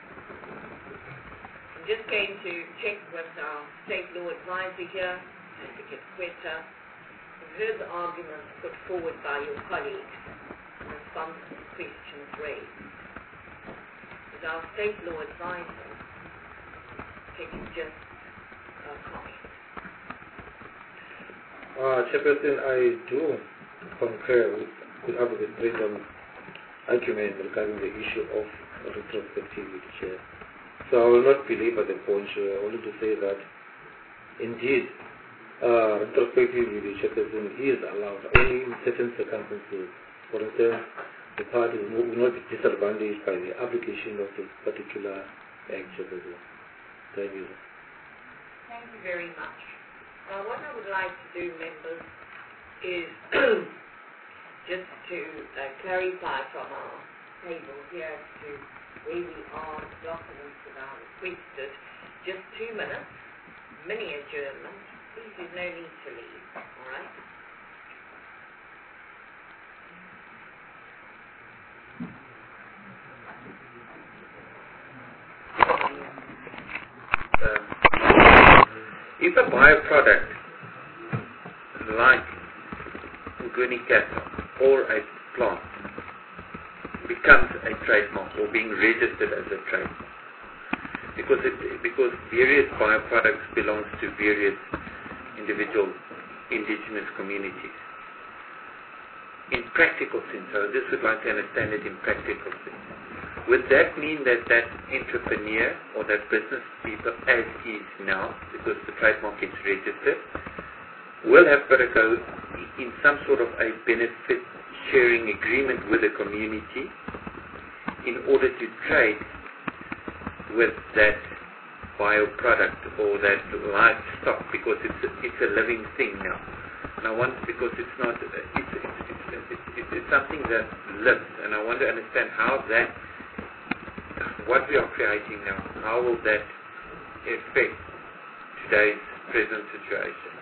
I'm just going to check with our State Law Advisor here, Advocate Quetta. We've heard the arguments put forward by your colleagues in response to the questions raised. Is our State Law Advisor taking just a comment? Chairperson, I do concur with Advocate Breden's argument regarding the issue of retrospectivity, Chair. So I will not belabor the point, Chair, only to say that indeed retrospectivity, Chairperson, is allowed only in certain circumstances. For instance, the parties will not be disadvantaged by the application of this particular act, Chairperson. Thank you. Thank you very much. Now what I would like to do, members, is just to clarify from our table here as to where we are, the documents that are requested. Just 2 minutes, mini adjournment. Please, there's no need to leave, all right? if a bioproduct like Nguni cattle or a plant becomes a trademark or being registered as a trademark, because various bioproducts belongs to various individual indigenous communities. In practical sense, I just would like to understand it in practical sense. Would that mean that that entrepreneur or that business people, as is now, because the trademark is registered, will have got to go in some sort of a benefit sharing agreement with the community in order to trade with that bioproduct or that livestock, because it's a living thing now. And I want, because it's not, it's something that lives, and I want to understand how that, what we are creating now, how will that affect today's present situation?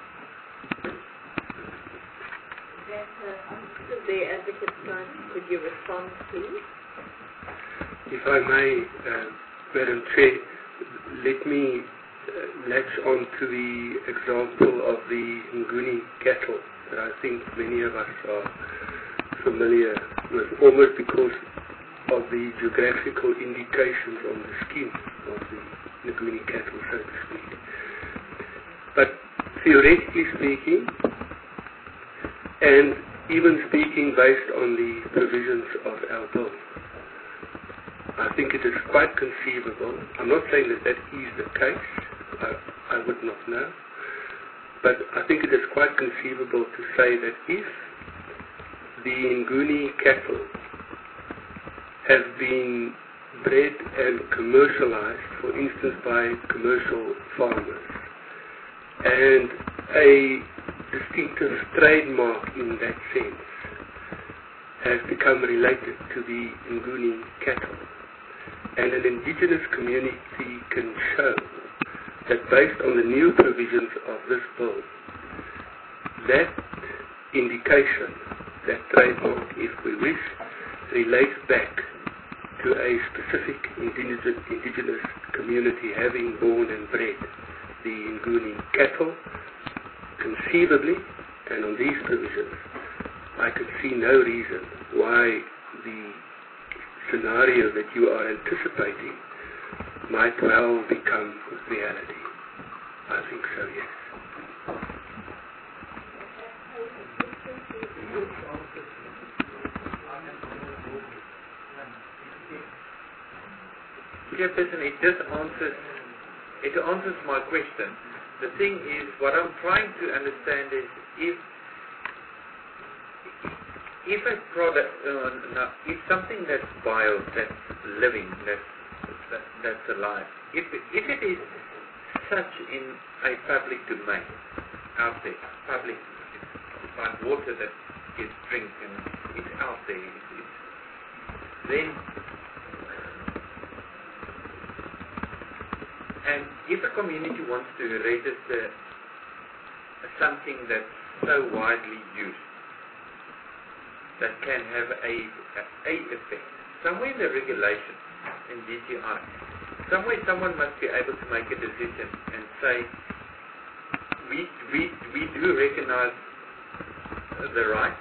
The advocate side, could you respond please? If I may, Madam Chair, let me latch on to the example of the Nguni cattle that I think many of us are familiar with, almost because of the geographical indications on the skin of the Nguni cattle, so to speak. But theoretically speaking, and even speaking based on the provisions of our bill, I think it is quite conceivable. I'm not saying that that is the case, I would not know, but I think it is quite conceivable to say that if the Nguni cattle have been bred and commercialized, for instance by commercial farmers, and a distinctive trademark in that sense has become related to the Nguni cattle, and an indigenous community can show that based on the new provisions of this bill, that indication, that trademark, if we wish, relates back to a specific indigenous community having born and bred the Nguni cattle, conceivably, and on these provisions, I could see no reason why the scenario that you are anticipating might well become reality. I think so, yes. Chairperson, it answers my question. The thing is, what I'm trying to understand is if a product, if something that's bio, that's living, that's alive, if it is such in a public domain out there, public, it's like water that gets drink and it's out there, then, and if a community wants to register something that's so widely used, that can have a effect, somewhere in the regulation, in DTI, somewhere someone must be able to make a decision and say, we do recognize the right,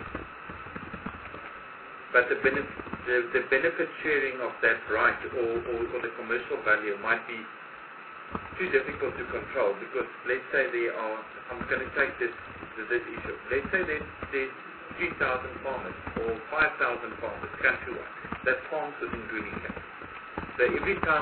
but the benefit sharing of that right or the commercial value might be too difficult to control, because let's say there are, I'm going to take this issue, let's say there's 3,000 farmers or 5,000 farmers countrywide that farms within Nguni cattle. So every time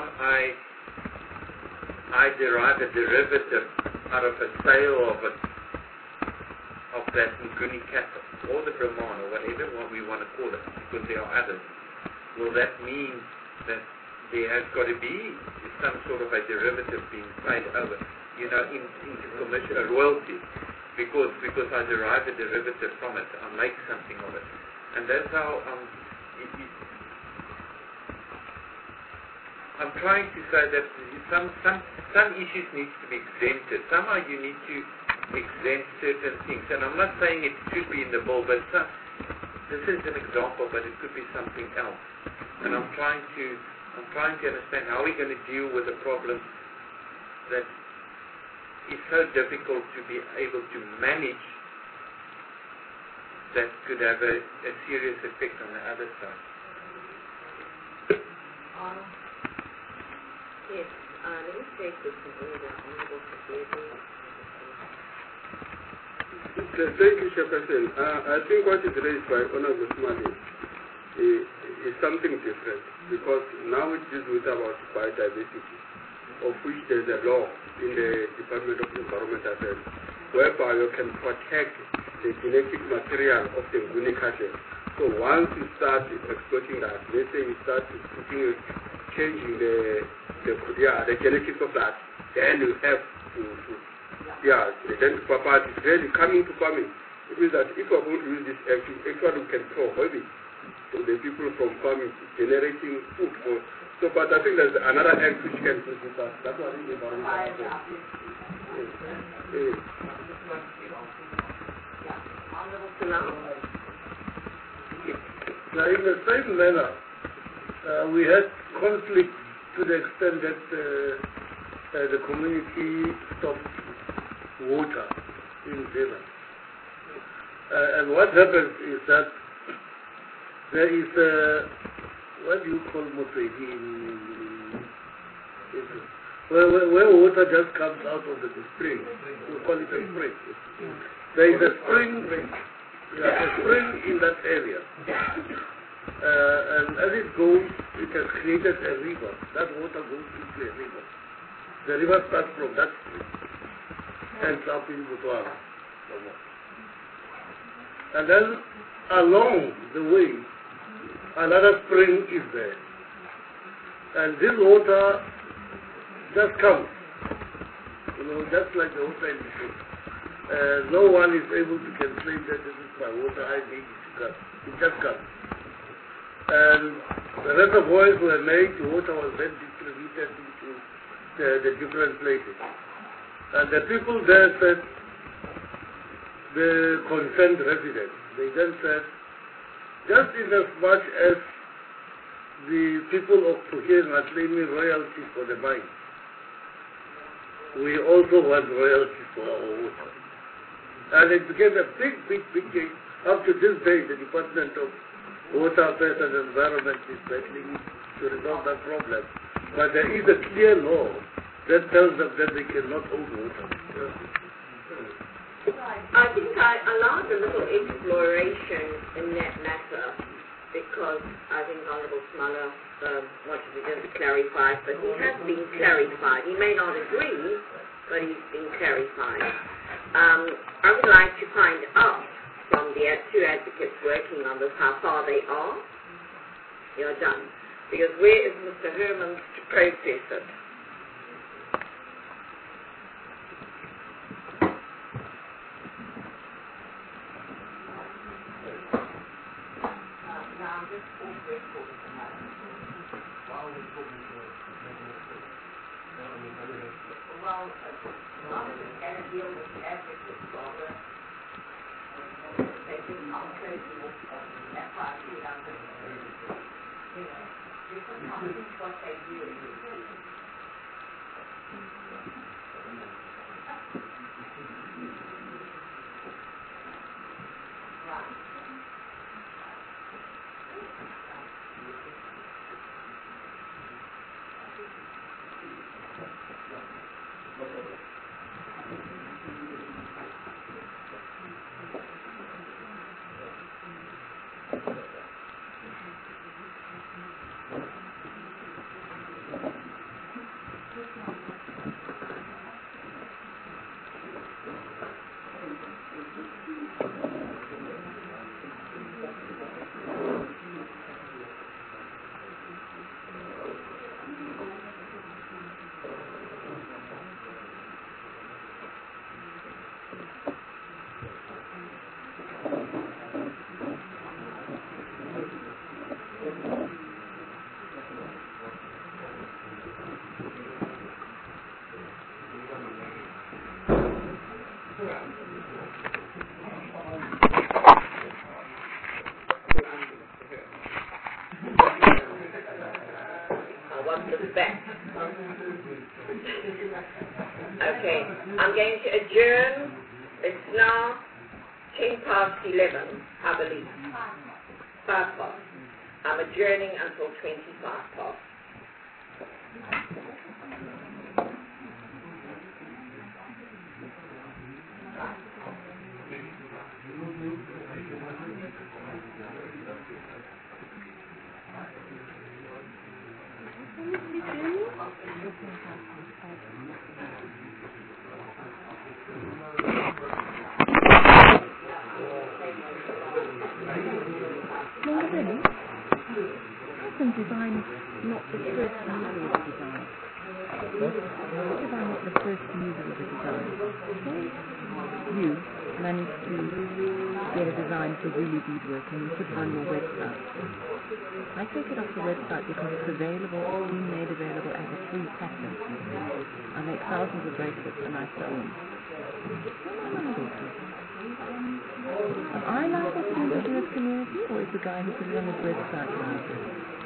I derive a derivative out of a sale of that Nguni cattle or the Brahman or whatever we want to call it, because there are others, will that mean that there has got to be some sort of a derivative being paid over, into commercial royalty, because I derive a derivative from it, I make something of it, and that's how I'm trying to say that some issues need to be exempted. Somehow you need to exempt certain things, and I'm not saying it should be in the bill, but this is an example, but it could be something else, and I'm trying to understand how we're going to deal with a problem that is so difficult to be able to manage, that could have a serious effect on the other side. Yes, let me take this in order. Honorable Secretary. Thank you, Chairperson. I think what is raised by Honorable Smalley is something different, because now it deals with about biodiversity, of which there is a law in the Department of Environmental Affairs whereby you can protect the genetic material of the Nguni cattle. So once you start exploiting that, let's say you start changing the genetics of that, then you have to then Papa is really coming to farming. It means that if we are going to use this actually we can prohibit it to the people from farming, generating food for. So, but I think there's another act which can do that. That's what I think about it. Now, in the same manner, we had conflict to the extent that the community stopped water in Zeeland. And what happens is that there is what do you call Motswedi where water just comes out of the spring. We call it a spring. There is a spring in that area. And as it goes, it has created a river. That water goes into a river. The river starts from that spring, ends up in Botswana. And then along the way, another spring is there. And this water just comes, just like the water in the sea. No one is able to complain that this is my water, I need it to come. It just comes. And the reservoirs were made, the water was then distributed into the different places. And the people there said, the concerned residents, they then said, just in as much as the people of Phuket are claiming royalties for the mine, we also want royalties for our water. And it became a big case. Up to this day, the Department of Water Affairs and Environment is battling to resolve that problem. But there is a clear law that tells them that they cannot own water. I think I allowed a little exploration in that matter because I think Honorable Smaller wanted to just clarify, but he has been clarified. He may not agree, but he's been clarified. I would like to find out from the two advocates working on this how far they are. You're done. Because where is Mr. Herman to process it? Okay, I'm going to adjourn. It's now 11:10, I believe. 5 past. I'm adjourning until 25 past. Design not the first user of the design. Design not the first user of the design. You managed to get a design to really be working and put it on your website. I take it off the website because it's available, being made available as a free pattern. I make thousands of bracelets and I sell them. Am I liable to do this in this community, or is the guy who put it on his website liable?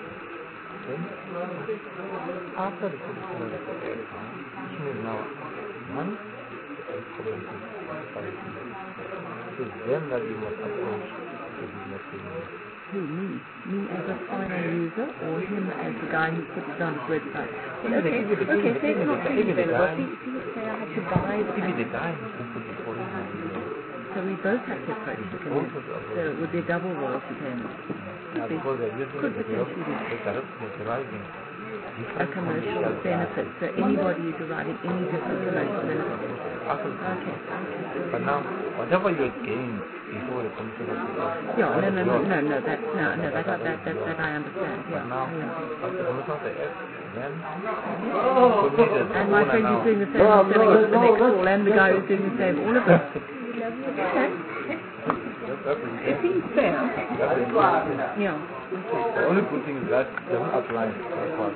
After the position of the position is now money and commenting authority. It is then that you must approach the business community. Who, me? Me as a final user, or him as the guy who puts it on his website? Well, okay, say it's not really available. Say I had to buy the If it's a guy who can put it for him. So we both have to approach the community. So it would be a double royalty payment. Yeah, because they're using Could the potentially they're deriving a commercial benefit. So anybody is deriving any different commercial benefit. Okay. But now, whatever you gain before the commission of the Yeah, no, that I understand. But now, after the commission of the F, then and my friend is doing the same, selling it to the next call, and the guy who's doing the same, all of us. Okay. It seems fair. Yeah. The only good thing is that they don't outline that part.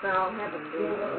I'll have a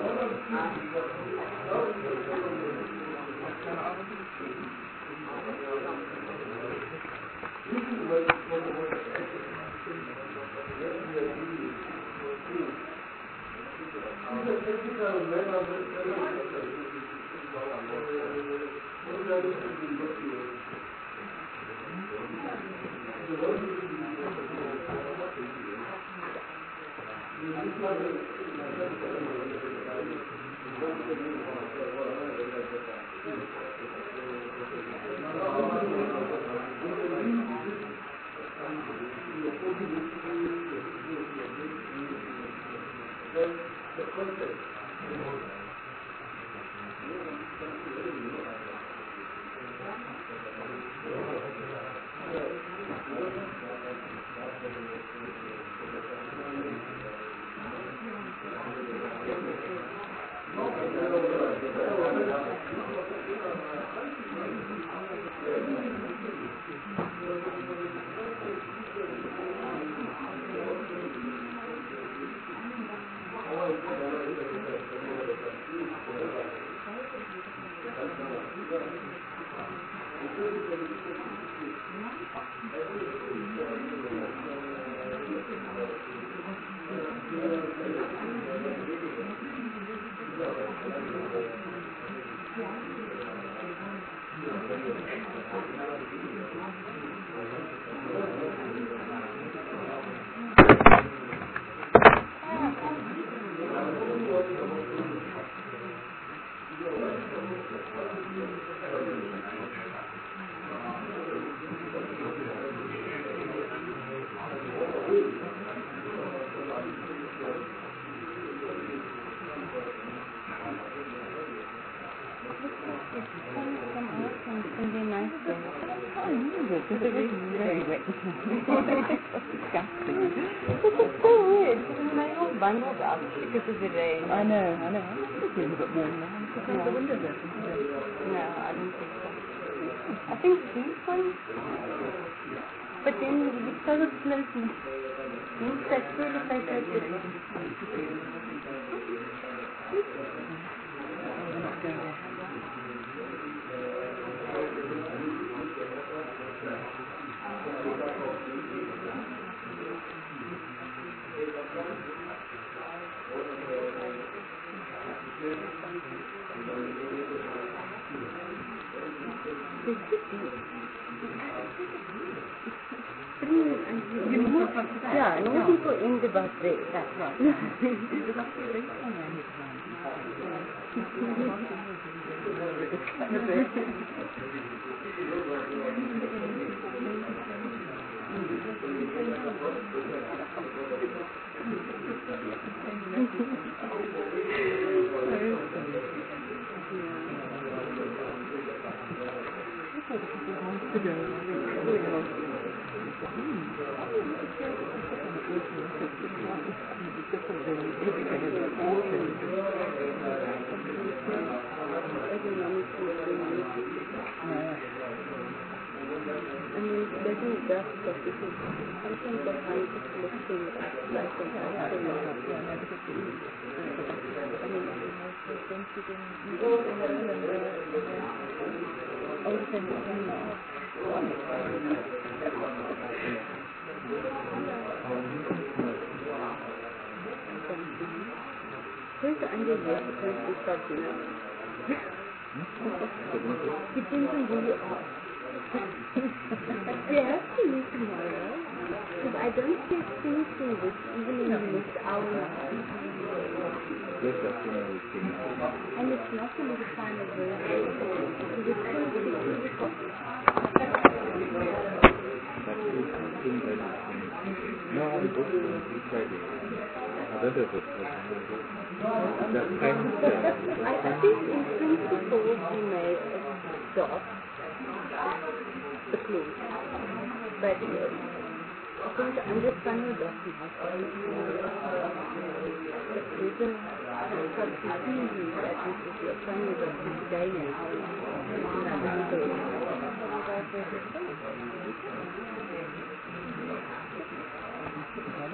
because of the rain. I know. It's a bit warm now. The windows open. No, I don't think so. I think these ones, but then because of closeness, these that sort of like that. Yeah, no people in the birthday. That's right. Where's the under here? Because we start dinner. Depends on who you are. We have to meet tomorrow. Because I don't see finishing this even in the next hour and a half. And it's not going to be the final version. Because it's going to be difficult. No, I booked on Friday. I think in principle we made a stop, the close. But I think the understanding of the reason confusion that this is your family of today now.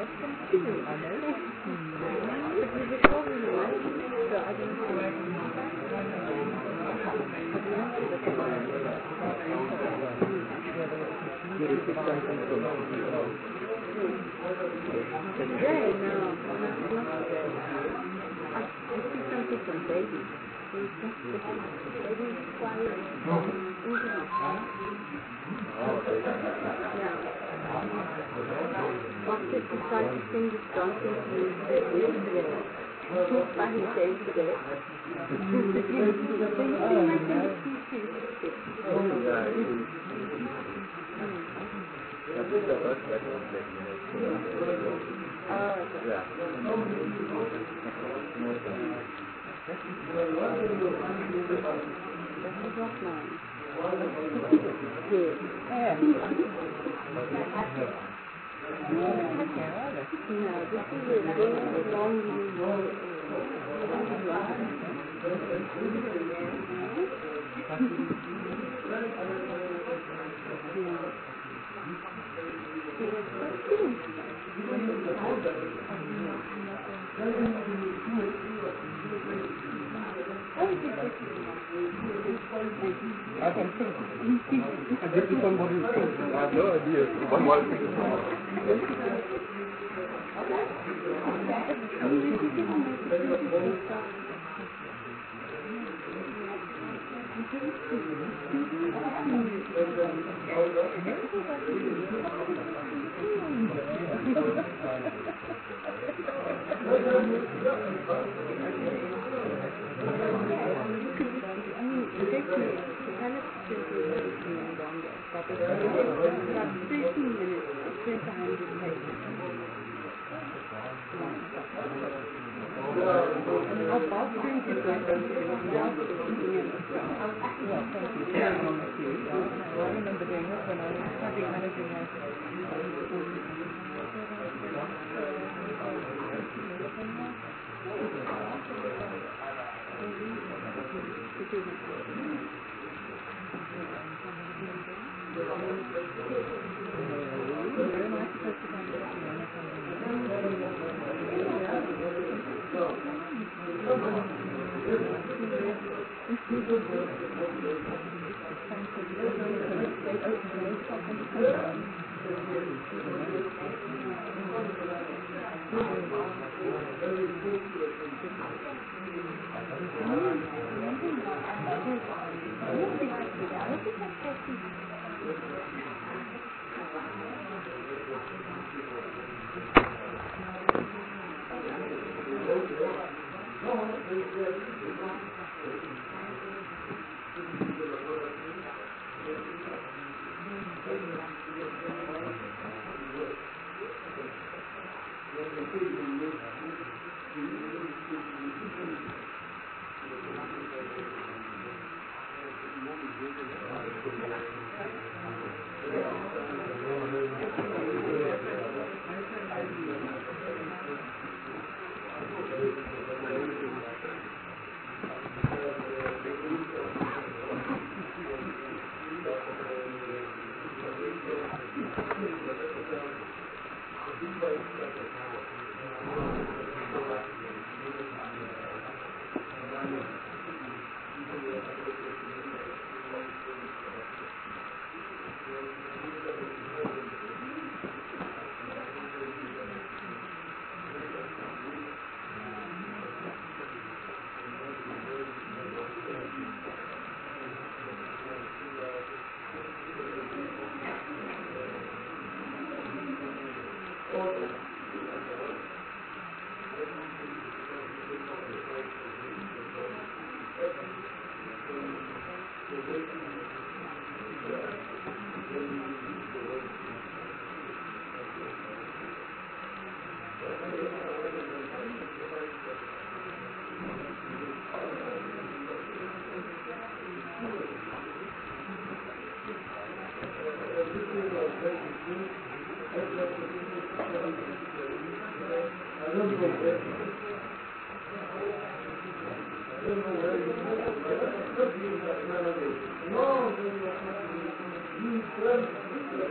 No,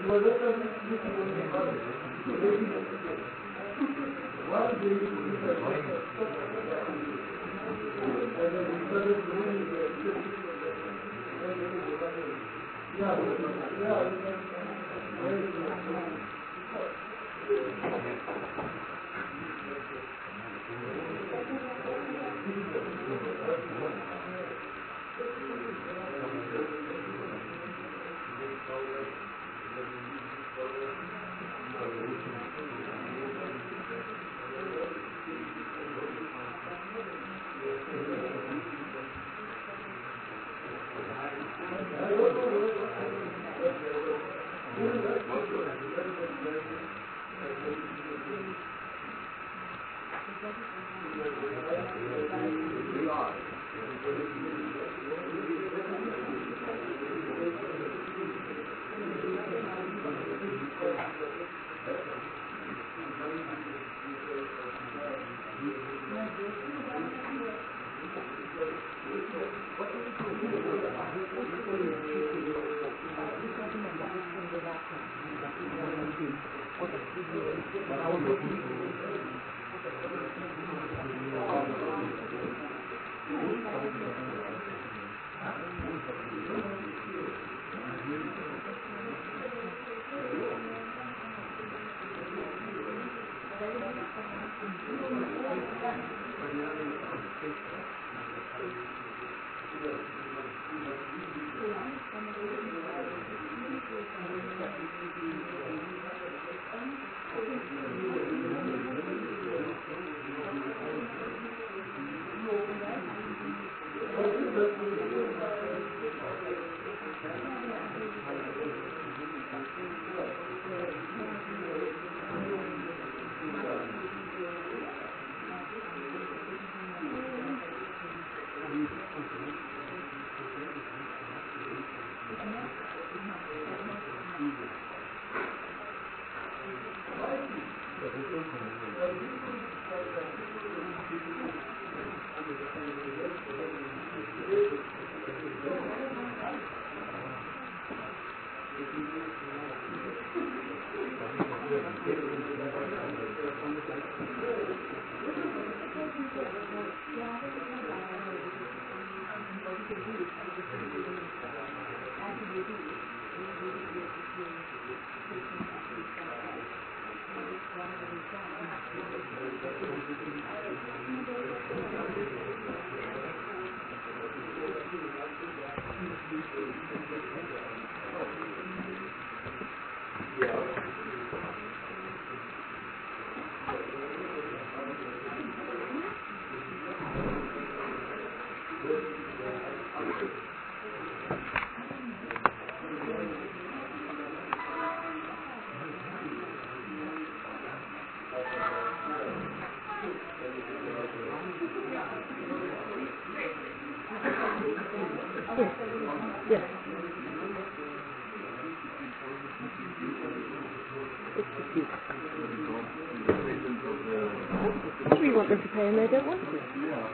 We want them to pay and they don't want to. They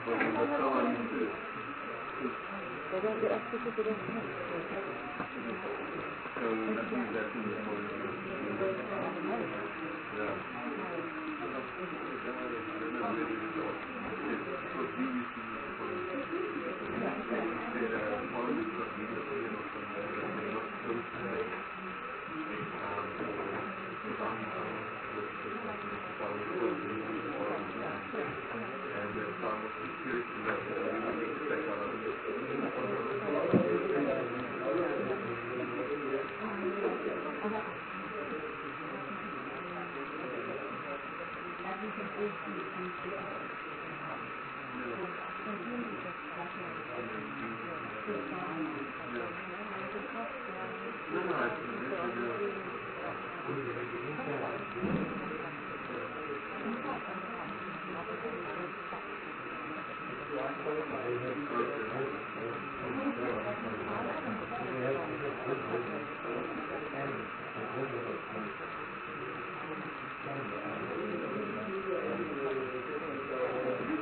don't get us because they don't want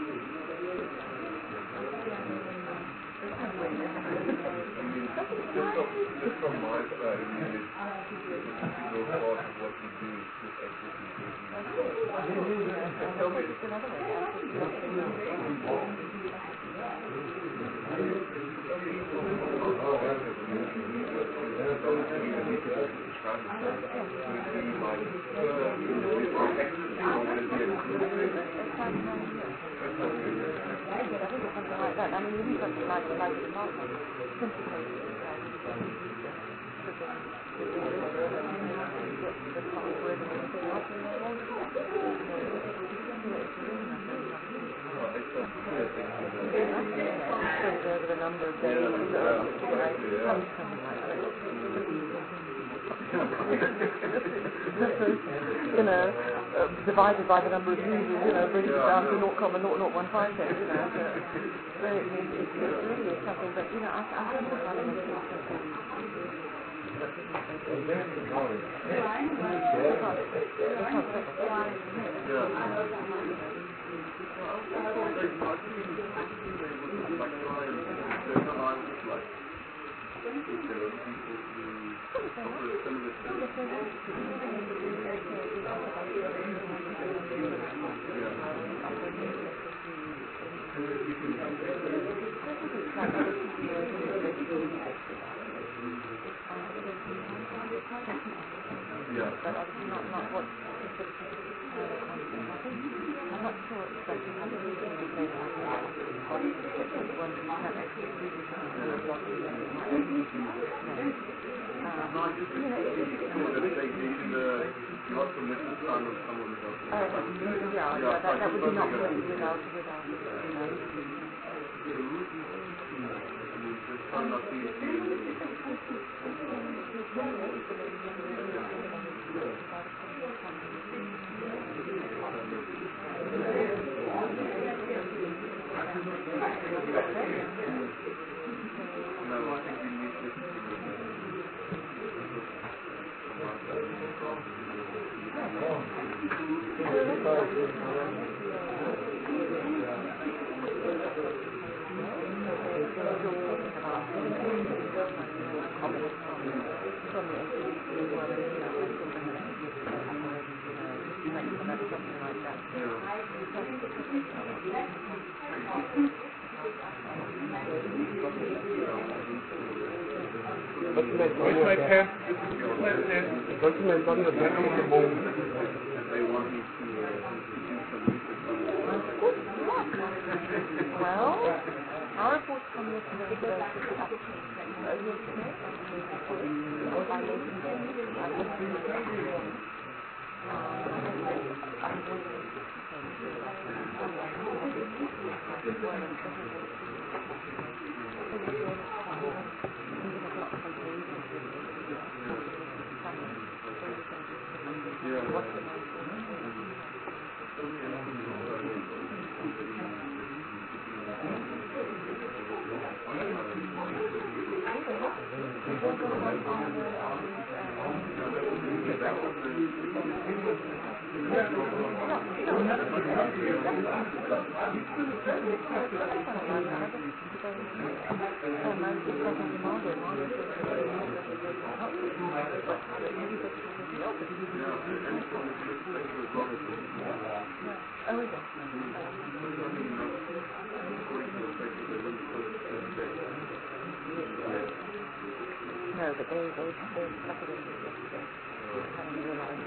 to. just from my side, I mean, it's no part of what we do is just executing. Tell me. I mean, even something like the department, simplifies the number of days, divided by the number of users, brings it down to 0.0015 days, So it really is something, but, I think the parliament is but obviously not what I'm not sure exactly how to do it. That would be not without Where's my pen? Document on the back of the bowl. They want me to do some research on Well, our reports come yesterday to the application No, but they stuck it in yesterday. I didn't realize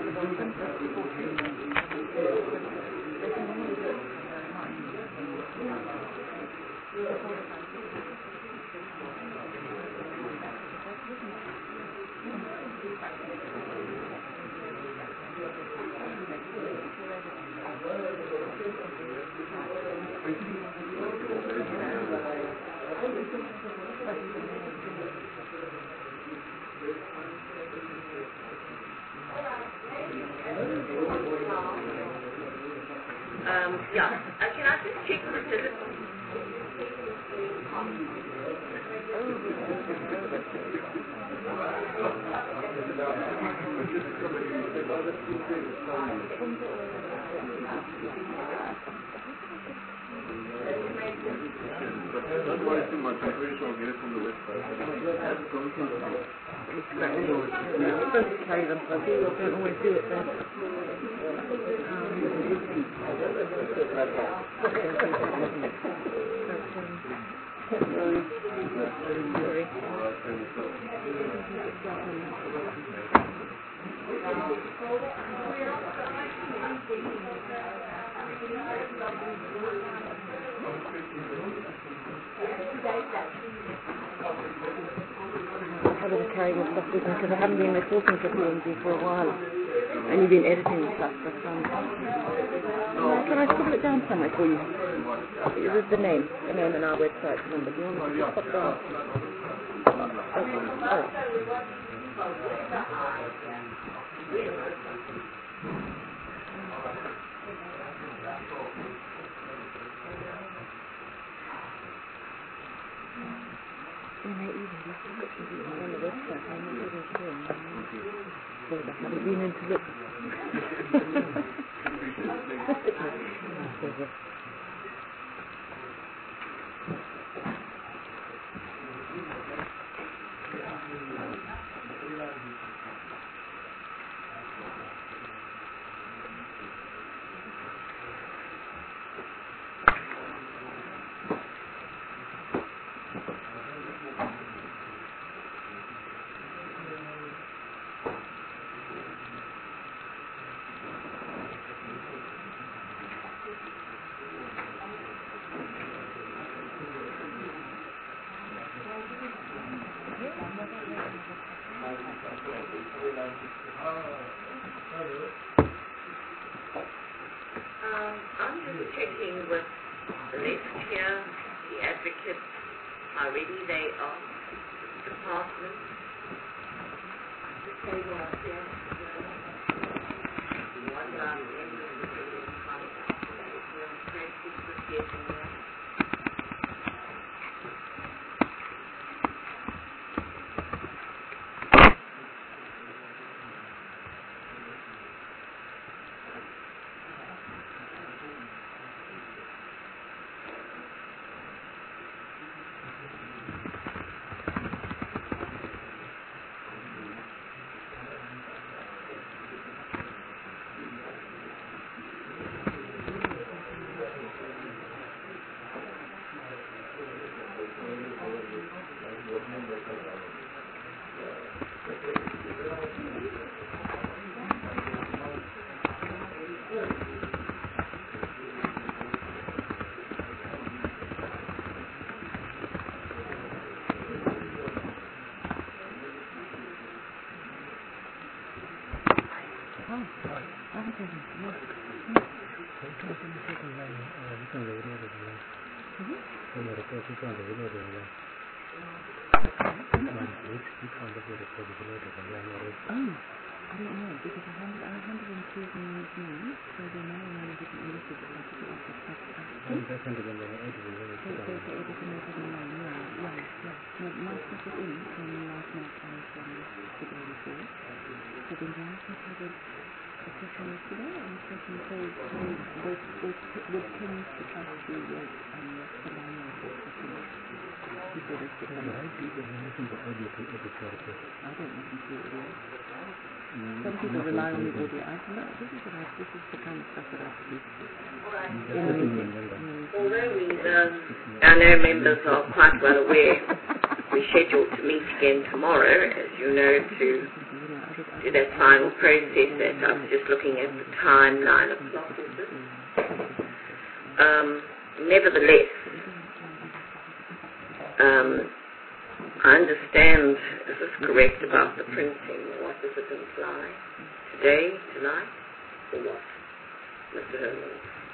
Can I just check the telephone? Don't worry too much. I'm pretty sure I'll get it from the website. You're supposed to carry them, but people don't always do it then. I've been carrying this stuff with me because I haven't been reporting to PMG for a while. Only been editing stuff, but can I scribble it down somewhere for you? This is the name on our website. Remember, do you want me to pop down? Okay, all right. On the website, I'm not even sure. Well, I haven't been in to look. I'm just checking with the list here, the advocates, how ready they are, department. Just say what here. One last member of the Building Contact. Francis was here tomorrow. Some people rely on the audio. This is the kind of stuff that I do in the meeting. Although our new members are quite well aware, we're scheduled to meet again tomorrow, as you know, to to that final process that I was just looking at the timeline of processes. Nevertheless, I understand, is this correct about the printing? What does it imply? Today, tonight, or what, Mr. Herman?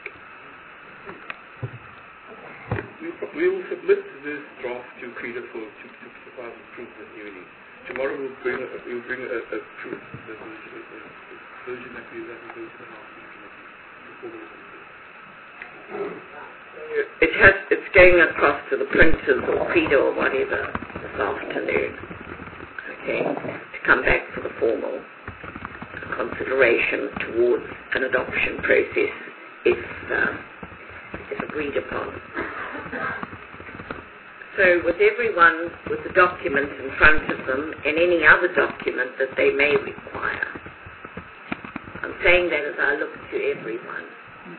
We will submit this draft to CREDA to provide proof of union. Tomorrow we'll bring a proof, the version that we will go to the House Committee. It's going across to the printers or CREDA or whatever this afternoon, okay, to come back for the formal consideration towards an adoption process if agreed upon. So with everyone with the document in front of them and any other document that they may require, I'm saying that as I look to everyone.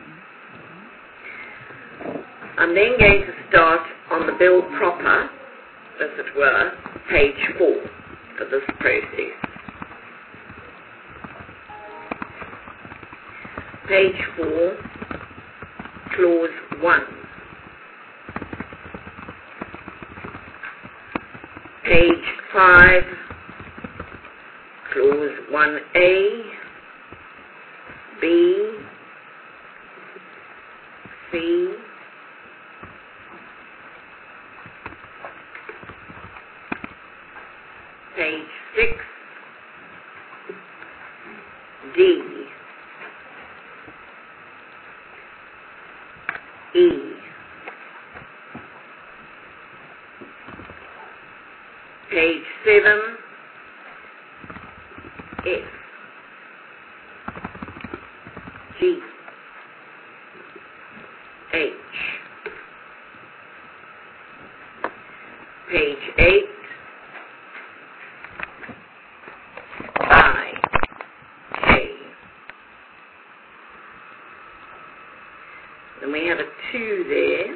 I'm then going to start on the bill proper, as it were, page 4 of this process. Page 4, clause 1. Page 5, clause 1A, B, C, page 6, D, E, page 7, F, G, H, page 8, I, K. Then we have a 2 there.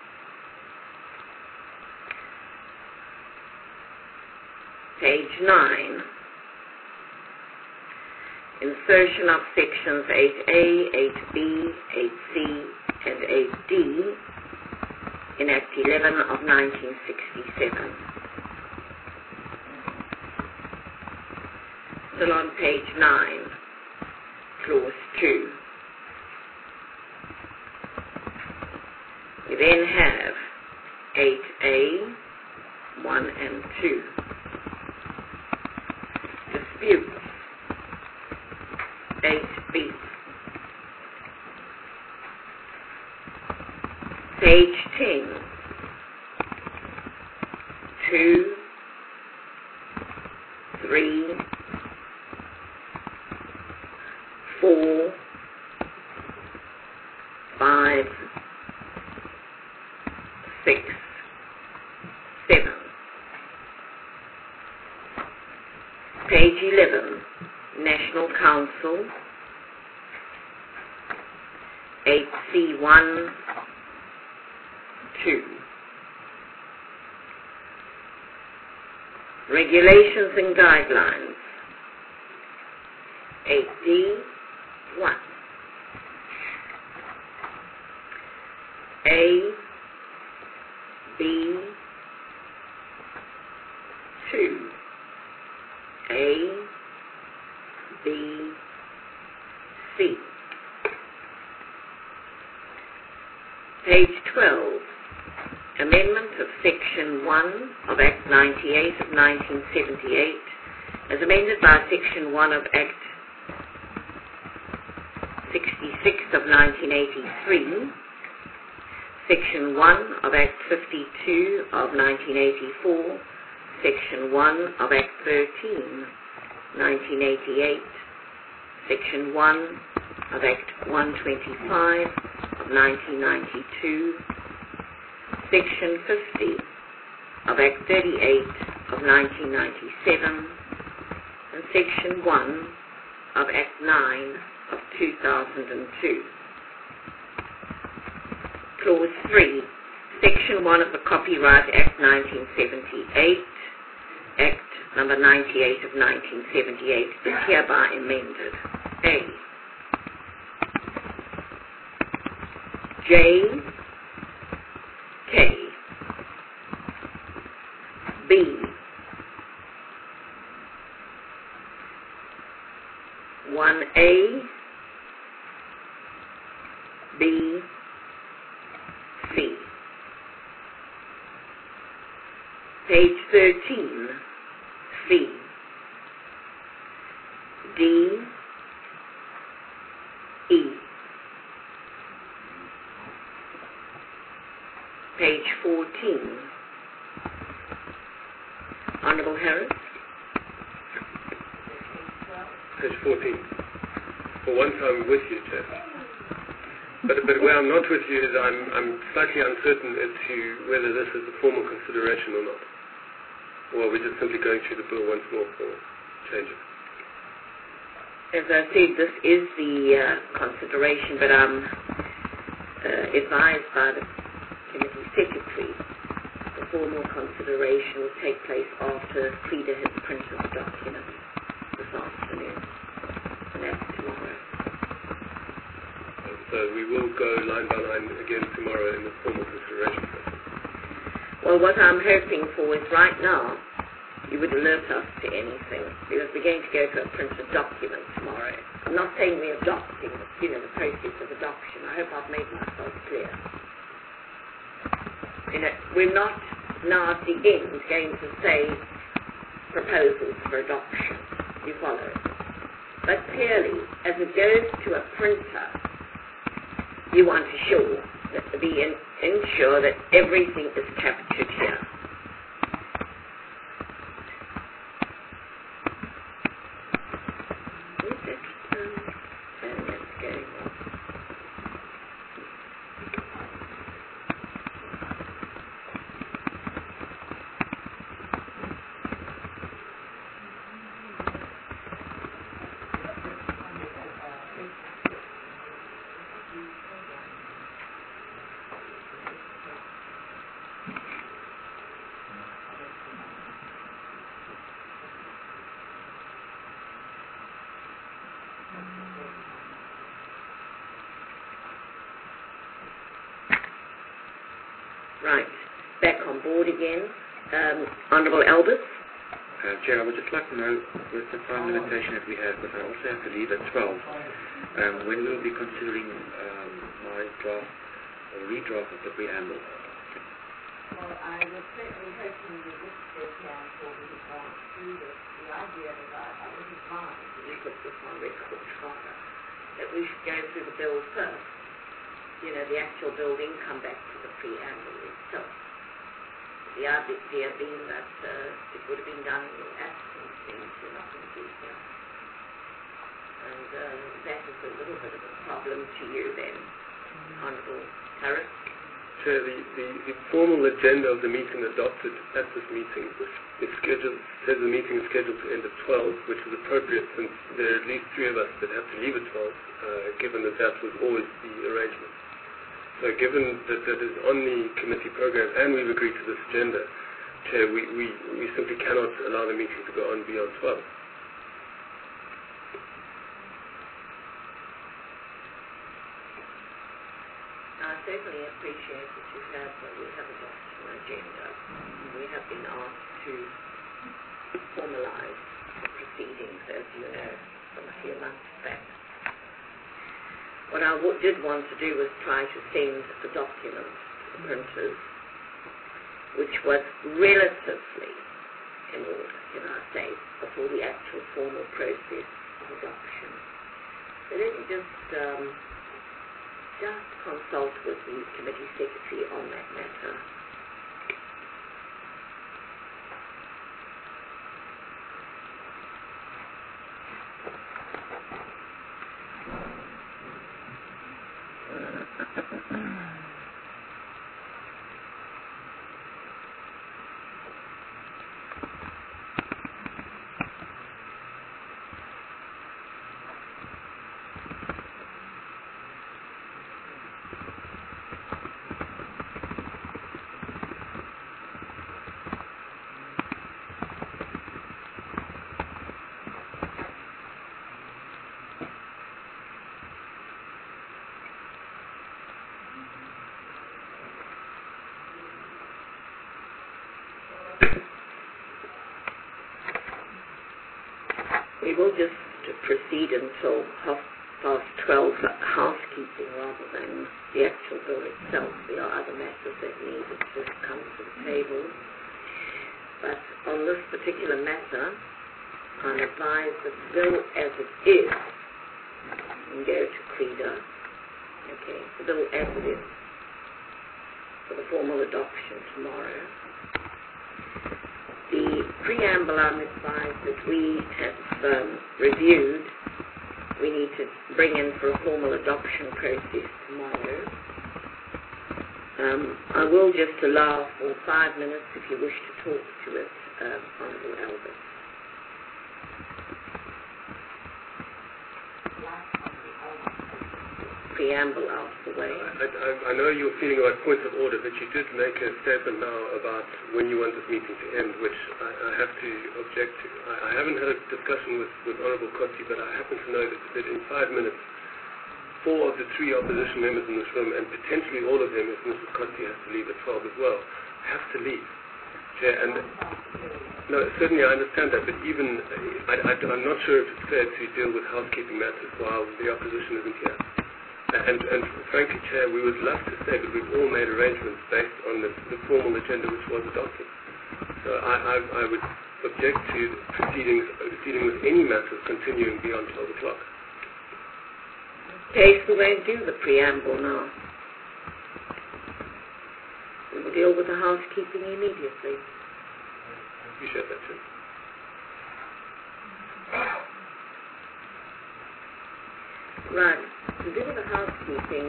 Page 9. Insertion of sections 8A, 8B, 8C, and 8D in Act 11 of 1967. Still on page 9, clause 2. We then have 8A, 1 and 2. Disputes. 8B. Page 10. 2, 3, 4, 5, 6, 7. Page 11, National Council, 8C1, 2. Regulations and Guidelines, 8D, 1. A, B, 2. A, B, C. Page 12. Amendment of Section 1 of Act 98 of 1978, as amended by Section 1 of Act 66 of 1983, Section 1 of Act 52 of 1984, Section 1 of Act 13, 1988, Section 1 of Act 125 of 1992, Section 50 of Act 38 of 1997, and Section 1 of Act 9 of 2002. Clause 3, Section 1 of the Copyright Act 1978, Act number 98 of 1978 is hereby amended. A. J. K. B. 1A. B. C. Page 13. C. D. E. Page 14. Honorable Harris. Page 14. For once I'm with you, Chair. But where I'm not with you is I'm slightly uncertain as to whether this is a formal consideration or not. Or are we just simply going through the bill once more for changes? As I said, this is the consideration, but I'm advised by the committee secretary the formal consideration will take place after Frida has printed the document this afternoon, and that's tomorrow. So we will go line by line again tomorrow in the formal consideration process. Well, what I'm hoping for is right now you would alert us to anything, because we're going to go to a printed document tomorrow. I'm not saying we're adopting, the process of adoption. I hope I've made myself clear. We're not now at the end going to say proposals for adoption. You follow? But clearly, as it goes to a printer, you want to ensure that everything is captured here. Right, back on board again. Honourable Albert. Chair, I would just like to know, with the time limitation that we have, but I also have to leave at 12, when we'll be considering my draft or redraft of the preamble. Well, I was certainly hoping that this can for me to go through this. The idea that I was advised that we put this on record rather, that we should go through the bill first. The actual bill then come back to the preamble itself. The idea being that it would have been done in your absence, since you're not going to be here. And that is a little bit of a problem to you then, Honourable Harris. Chair, the formal agenda of the meeting adopted at this meeting says the meeting is scheduled to end at 12, which is appropriate since there are at least 3 of us that have to leave at 12, given that was always the arrangement. So given that that is on the committee program and we've agreed to this agenda, Chair, we simply cannot allow the meeting to go on beyond 12. I certainly appreciate that we have adopted an agenda. We have been asked to formalize the proceedings, as you know, from a few months back. What I did want to do was try to send the document to the printers, which was relatively in order, can I say, before the actual formal process of adoption. So let me just consult with the committee secretary on that matter. We will just proceed until 12:30 housekeeping rather than the actual bill itself. There are other matters that need to come to the table. But on this particular matter, I'm advised that the bill as it is, and go to CREDA, okay, the bill as it is, for the formal adoption tomorrow. The preamble I'm advised that we have reviewed, we need to bring in for a formal adoption process tomorrow. I will just allow for 5 minutes if you wish to talk to it, Honourable Albert. Preamble out of the way. I know you're feeling about points of order, but you did make a statement now about when you want this meeting to end, which I have to object to. I haven't had a discussion with Honourable Kotsi, but I happen to know that in 5 minutes, 4 of the 3 opposition members in this room, and potentially all of them, if Mrs. Kotsi has to leave at 12 as well, have to leave. Chair, and no, certainly I understand that, but even I'm not sure if it's fair to deal with housekeeping matters while the opposition isn't here. And frankly, Chair, we would love to say that we've all made arrangements based on the formal agenda which was adopted. So I would object to proceeding with any matters continuing beyond 12 o'clock. Okay, so we won't do the preamble now. We will deal with the housekeeping immediately. I appreciate that, Chair. Right. To do with the housekeeping,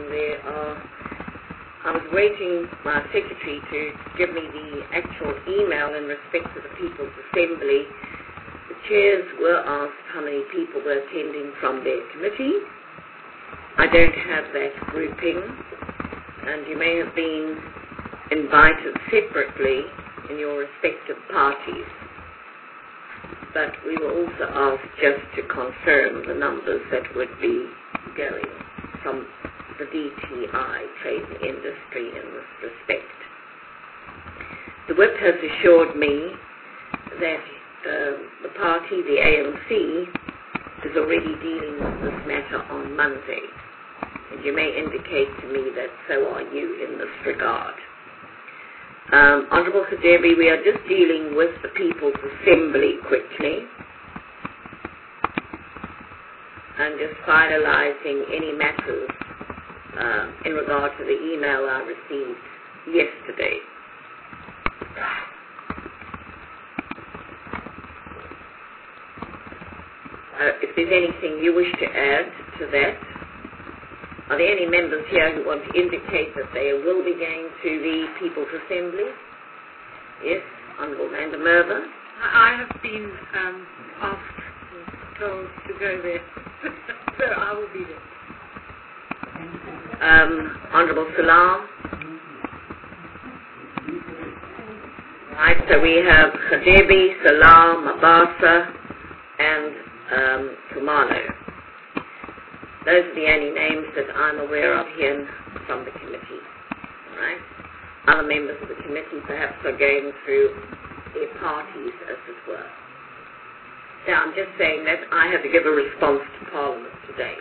I was waiting my secretary to give me the actual email in respect to the People's Assembly. The chairs were asked how many people were attending from their committee. I don't have that grouping, and you may have been invited separately in your respective parties. But we were also asked just to confirm the numbers that would be going from the DTI trading industry in this respect. The whip has assured me that the party, the ANC, is already dealing with this matter on Monday. And you may indicate to me that so are you in this regard. Honourable Kadebi, we are just dealing with the People's Assembly quickly and just finalising any matters in regard to the email I received yesterday. If there's anything you wish to add to that, are there any members here who want to indicate that they will be going to the People's Assembly? Yes, Honourable Amanda Merva. I have been asked, told to go there, so I will be there. Honourable Salam. Right, so we have Kadebi, Salam, Mabasa, and Kumalo. Those are the only names that I'm aware of here from the committee. Right? Other members of the committee perhaps are going through their parties, as it were. Now, I'm just saying that I have to give a response to Parliament today.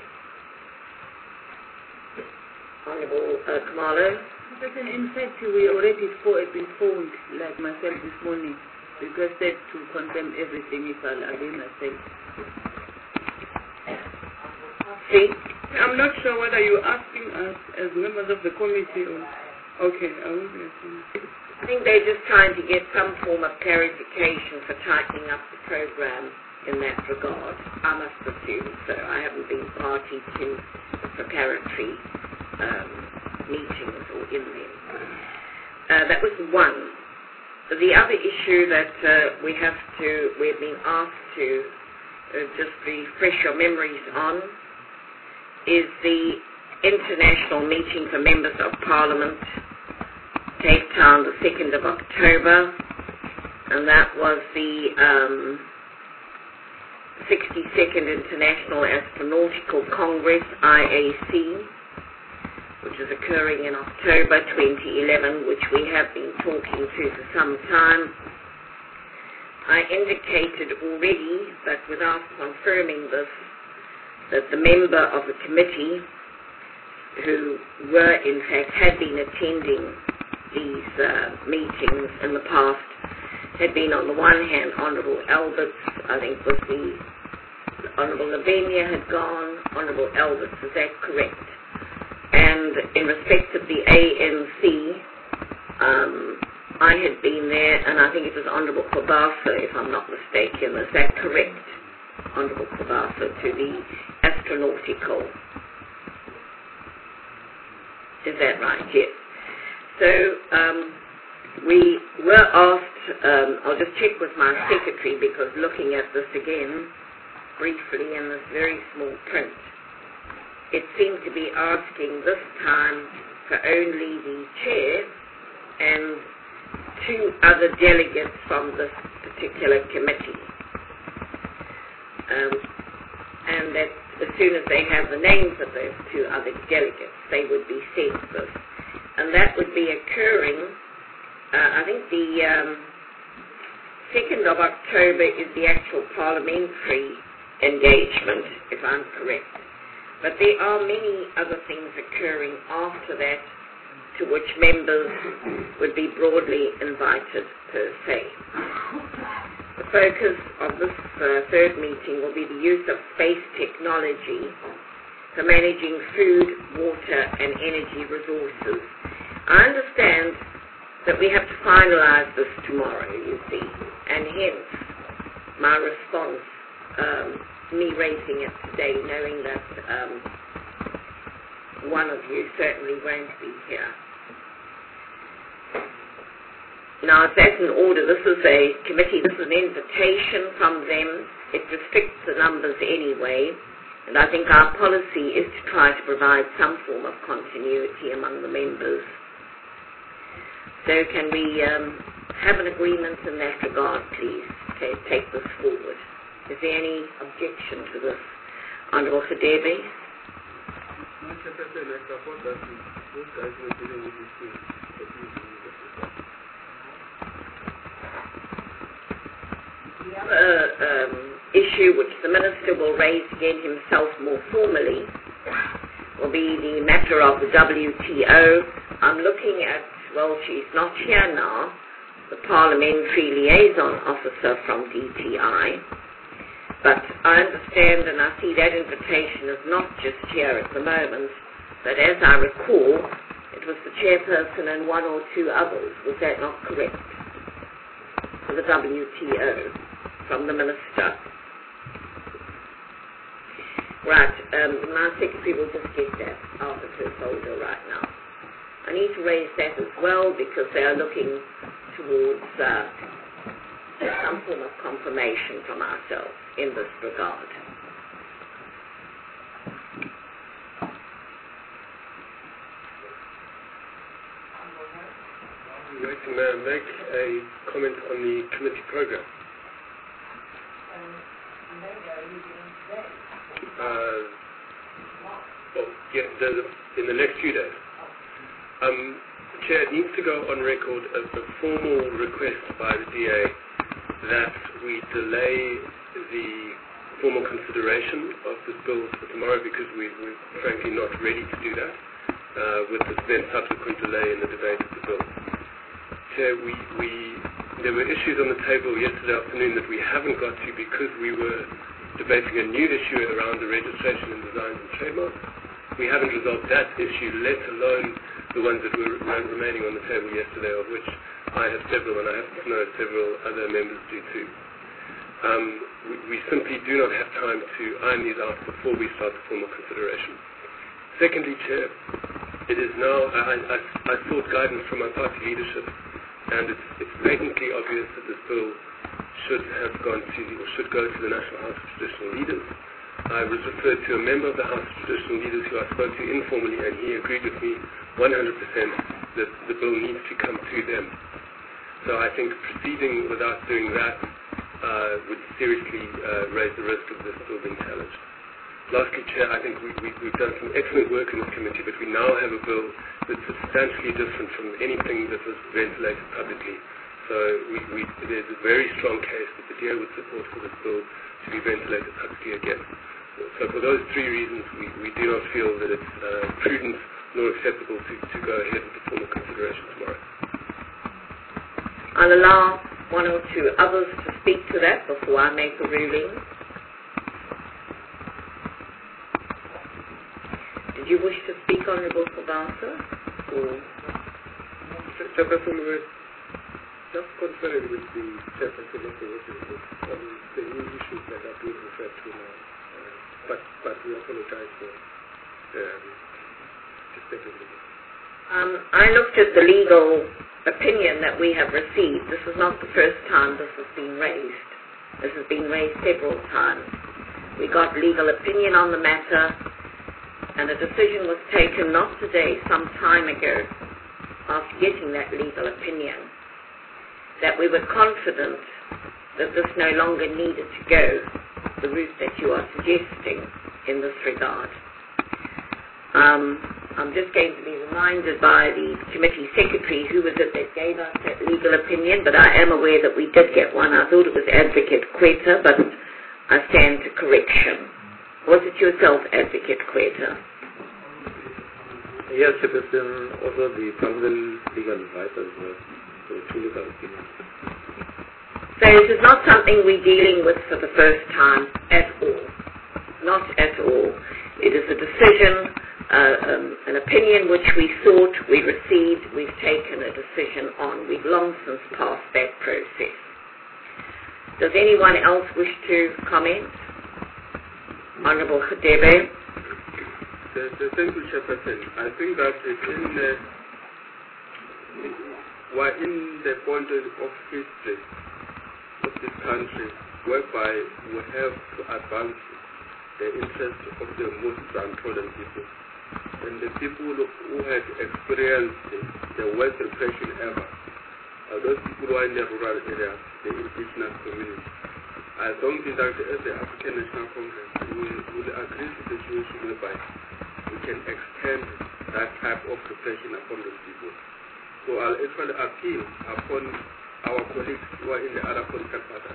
Honourable Kumalo. But in fact, we already been phoned, like myself this morning, requested to confirm everything if I'll avail myself. See? I'm not sure whether you're asking us as members of the committee or... Okay, I will be asking. I think they're just trying to get some form of clarification for tightening up the program in that regard. I must assume so. I haven't been party to the preparatory meetings or in them. That was one. The other issue that we've been asked to just refresh your memories on is the international meeting for members of Parliament, Cape Town, the 2nd of October, and that was the 62nd International Astronautical Congress, IAC, which is occurring in October 2011, which we have been talking to for some time. I indicated already, but without confirming this, that the member of the committee who were, in fact, had been attending these meetings in the past had been, on the one hand, Honourable Alberts, I think was the Honourable Lavinia had gone, Honourable Alberts, is that correct? And in respect of the ANC, I had been there, and I think it was Honourable Kobaso, if I'm not mistaken. Is that correct, Honourable Kobaso, to the astronautical? Is that right? Yes. So we were asked, I'll just check with my secretary, because looking at this again briefly in this very small print, it seemed to be asking this time for only the chair and 2 other delegates from this particular committee. And that as soon as they have the names of those 2 other delegates, they would be sent this. And that would be occurring, I think the 2nd of October is the actual parliamentary engagement, if I'm correct. But there are many other things occurring after that to which members would be broadly invited per se. The focus of this third meeting will be the use of space technology for managing food, water and energy resources. I understand that we have to finalize this tomorrow, you see, and hence my response, me raising it today, knowing that one of you certainly won't be here. Now, if that's in order, this is a committee, this is an invitation from them. It restricts the numbers anyway, and I think our policy is to try to provide some form of continuity among the members. So can we have an agreement in that regard, please, to take this forward? Is there any objection to this? Honourable Hadebe? Mr. President, I support that those guys were dealing with this thing. The other issue which the Minister will raise again himself more formally will be the matter of the WTO. I'm looking at, well, she's not here now, the Parliamentary Liaison Officer from DTI. But I understand, and I see that invitation is not just here at the moment, but as I recall, it was the chairperson and 1 or 2 others. Was that not correct? For the WTO, from the Minister. Right, my secretary will just get that out of her folder right now. I need to raise that as well because they are looking towards some form of confirmation from ourselves in this regard. May I make a comment on the committee program? In the next few days. Chair, it needs to go on record as a formal request by the DA that we delay the formal consideration of this bill for tomorrow because we're frankly not ready to do that with the then subsequent delay in the debate of the bill. Chair, there were issues on the table yesterday afternoon that we haven't got to because we were debating a new issue around the registration and designs and trademarks. We haven't resolved that issue, let alone the ones that were remaining on the table yesterday, of which I have several, and I happen to know several other members do too. We simply do not have time to iron these out before we start the formal consideration. Secondly, Chair, it is now, I sought guidance from my party leadership, and it's patently obvious that this bill should have gone to, or should go to the National House of Traditional Leaders. I was referred to a member of the House of Traditional Leaders who I spoke to informally, and he agreed with me 100% that the bill needs to come to them. So I think proceeding without doing that would seriously raise the risk of this bill being challenged. Lastly, Chair, I think we've done some excellent work in this committee, but we now have a bill that's substantially different from anything that was ventilated publicly So there's a very strong case that the DA would support for this bill to be ventilated publicly again. So for those three reasons, we do not feel that it's prudent nor acceptable to go ahead with the formal consideration tomorrow. I'll allow one or two others to speak to that before I make a ruling. Did you wish to speak, Honourable Savasa? Chairperson, we're just conferring with the chairperson of the working group on the new issues that are being referred to now. But we apologize for disturbing the I looked at the legal opinion that we have received. This is not the first time this has been raised. This has been raised several times. We got legal opinion on the matter, and a decision was taken not today, some time ago, after getting that legal opinion, that we were confident that this no longer needed to go the route that you are suggesting in this regard. I'm just going to be reminded by the committee secretary who was it that gave us that legal opinion, but I am aware that we did get one. I thought it was Advocate Quetta, but I stand to correction. Was it yourself, Advocate Quetta? Yes, Chairperson. Also the Parliament legal advisor as well. So two legal opinions. So this is not something we're dealing with for the first time at all. Not at all. It is a decision, an opinion which we thought we received, we've taken a decision on. We've long since passed that process. Does anyone else wish to comment? Honourable Khadebe. Thank you, Chairperson. I think that we're in the point of history of this country whereby we have to advance the interests of the most downtrodden people. And the people who had experienced the worst repression ever are those people who are in the rural areas, the indigenous community. I don't think that as the African National Congress we will agree to the situation whereby we can extend that type of repression upon those people. So I'll actually appeal upon our colleagues who are in the other political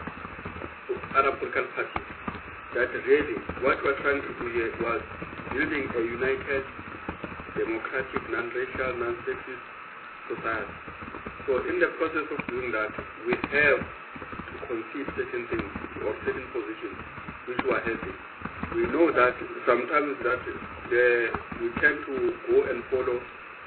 parties, that really what we're trying to do here was building a united, democratic, non-racial, non-sexist society. So in the process of doing that, we have to concede certain things or certain positions which were heavy. We know that sometimes that we tend to go and follow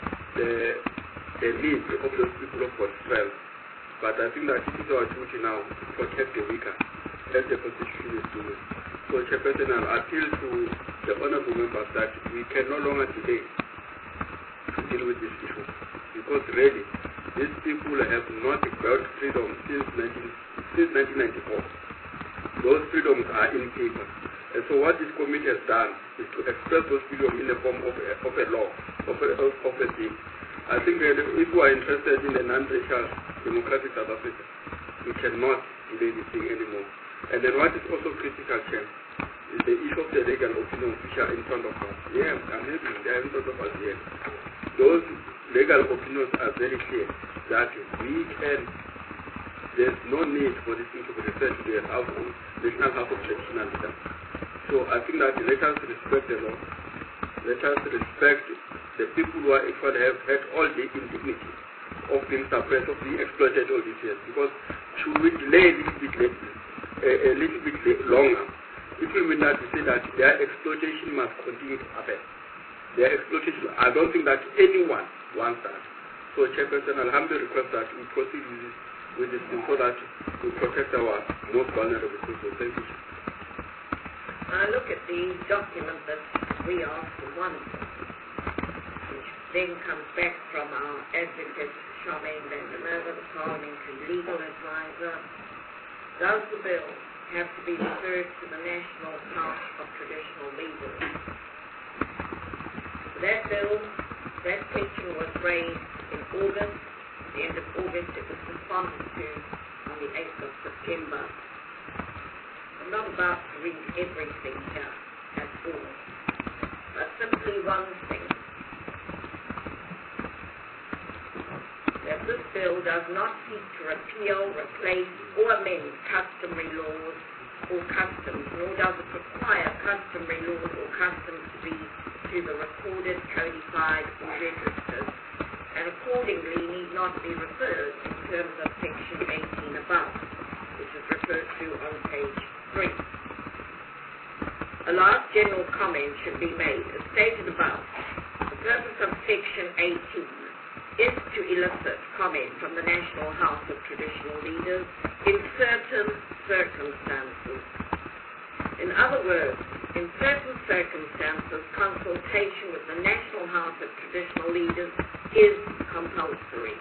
the needs of those people of God's strength. But I think that it is our duty now to protect the weaker, as the Constitution is doing. So, Chairperson, I'll appeal to the honourable members that we can no longer delay to deal with this issue. Because really, these people have not got freedom since 1994. Those freedoms are in paper. And so what this committee has done is to express those freedoms in the form of a law, of a bill. I think that if we are interested in a non-racial democratic South Africa, we cannot delay this thing anymore. And then what is also critical, Chair, is the issue of the legal opinions which are in front of us. Yeah, I'm happy they are in front of us here. Those legal opinions are very clear that there's no need for this thing to be referred to the National House of Traditional Leaders. So I think that let us respect the law. Let us respect the people who actually have had all the indignity of being suppressed, of being exploited all these years. Because should we delay a little bit longer, it will mean that we say that their exploitation must continue to happen. Their exploitation, I don't think that anyone wants that. So, Chairperson, I'll humbly request that we proceed with this thing so that we protect our most vulnerable people. Thank you. I look at the document that we asked for one of them, which then comes back from our advocate, Charmaine van der Merwe, the parliamentary legal advisor. Does the bill have to be referred to the National House of Traditional Leaders? That bill, that question was raised in August. At the end of August, it was responded to on the 8th of September. I'm not about to read everything here at all, but simply one thing. that this bill does not seek to repeal, replace, or amend customary laws or customs, nor does it require customary laws or customs to be either recorded, codified, or registered, and accordingly need not be referred in terms of Section 18 above, which is referred to on page 3. A last general comment should be made. As stated above, the purpose of Section 18 is to elicit comment from the National House of Traditional Leaders in certain circumstances. In other words, in certain circumstances, consultation with the National House of Traditional Leaders is compulsory.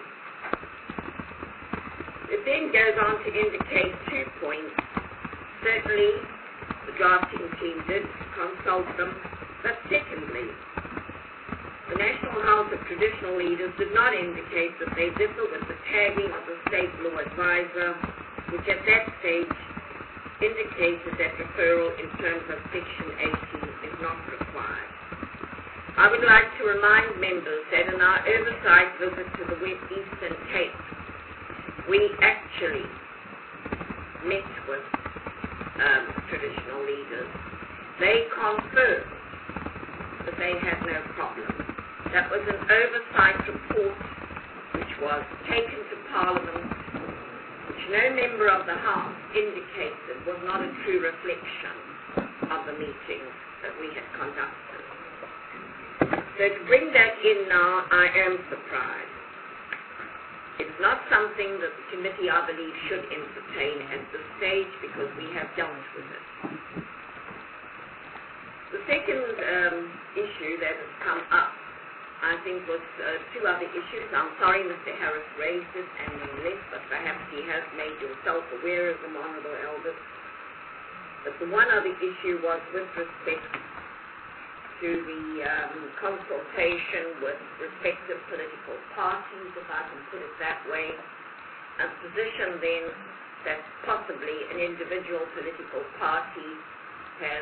It then goes on to indicate 2 points. Certainly, the drafting team did consult them, but secondly, the National House of Traditional Leaders did not indicate that they differ with the tagging of the State Law Advisor, which at that stage indicated that referral in terms of Section 18 is not required. I would like to remind members that in our oversight visit to the West Eastern Cape, we actually met with traditional leaders. They confirmed that they had no problem. That was an oversight report which was taken to Parliament, which no member of the House indicated was not a true reflection of the meetings that we had conducted. So to bring that in now, I am surprised. It's not something that the committee, I believe, should entertain at this stage because we have dealt with it. The second issue that has come up, I think, was 2 other issues. I'm sorry Mr. Harris raised it and then left, but perhaps he has made himself aware of them, Honourable Elders. But the one other issue was with respect to the consultation with respective political parties, if I can put it that way, a position then that possibly an individual political party has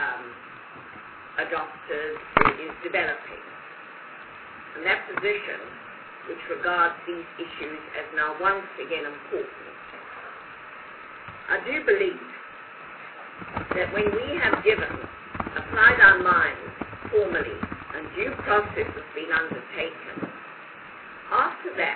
adopted is developing. And that position, which regards these issues as now once again important, I do believe that when we have applied our minds formally and due process has been undertaken, after that,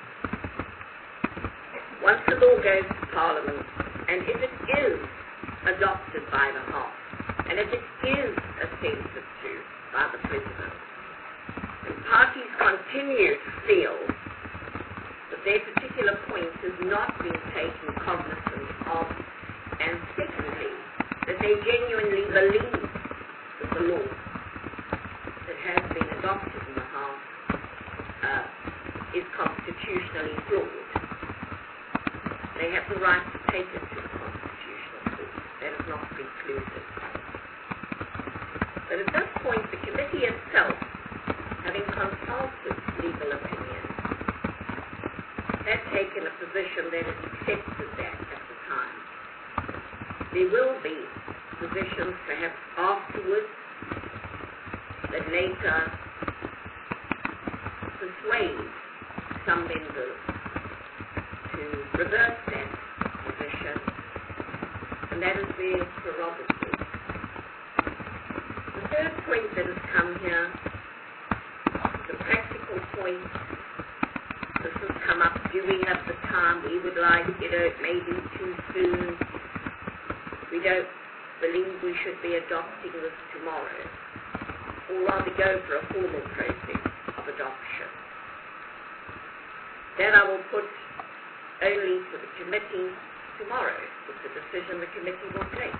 once the law goes to Parliament, and if it is adopted by the House, and if it is assented to by the President, and parties continue to feel that their particular point has not been taken cognizance of, and secondly, that they genuinely believe that the law that has been adopted in the House is constitutionally flawed, they have the right to take it to the Constitutional Court. That is not precluded. But at this point, the committee itself, having consulted legal opinion, had taken a position that it accepted that at the time. There will be positions perhaps afterwards that later persuade some members to reverse that position, and that is their prerogative. The third point that has come here, the practical point, this has come up, do we have the time? We would like, it may be too soon. We don't believe we should be adopting this tomorrow, or rather go for a formal process of adoption. That I will put only to the committee tomorrow, with the decision the committee will take.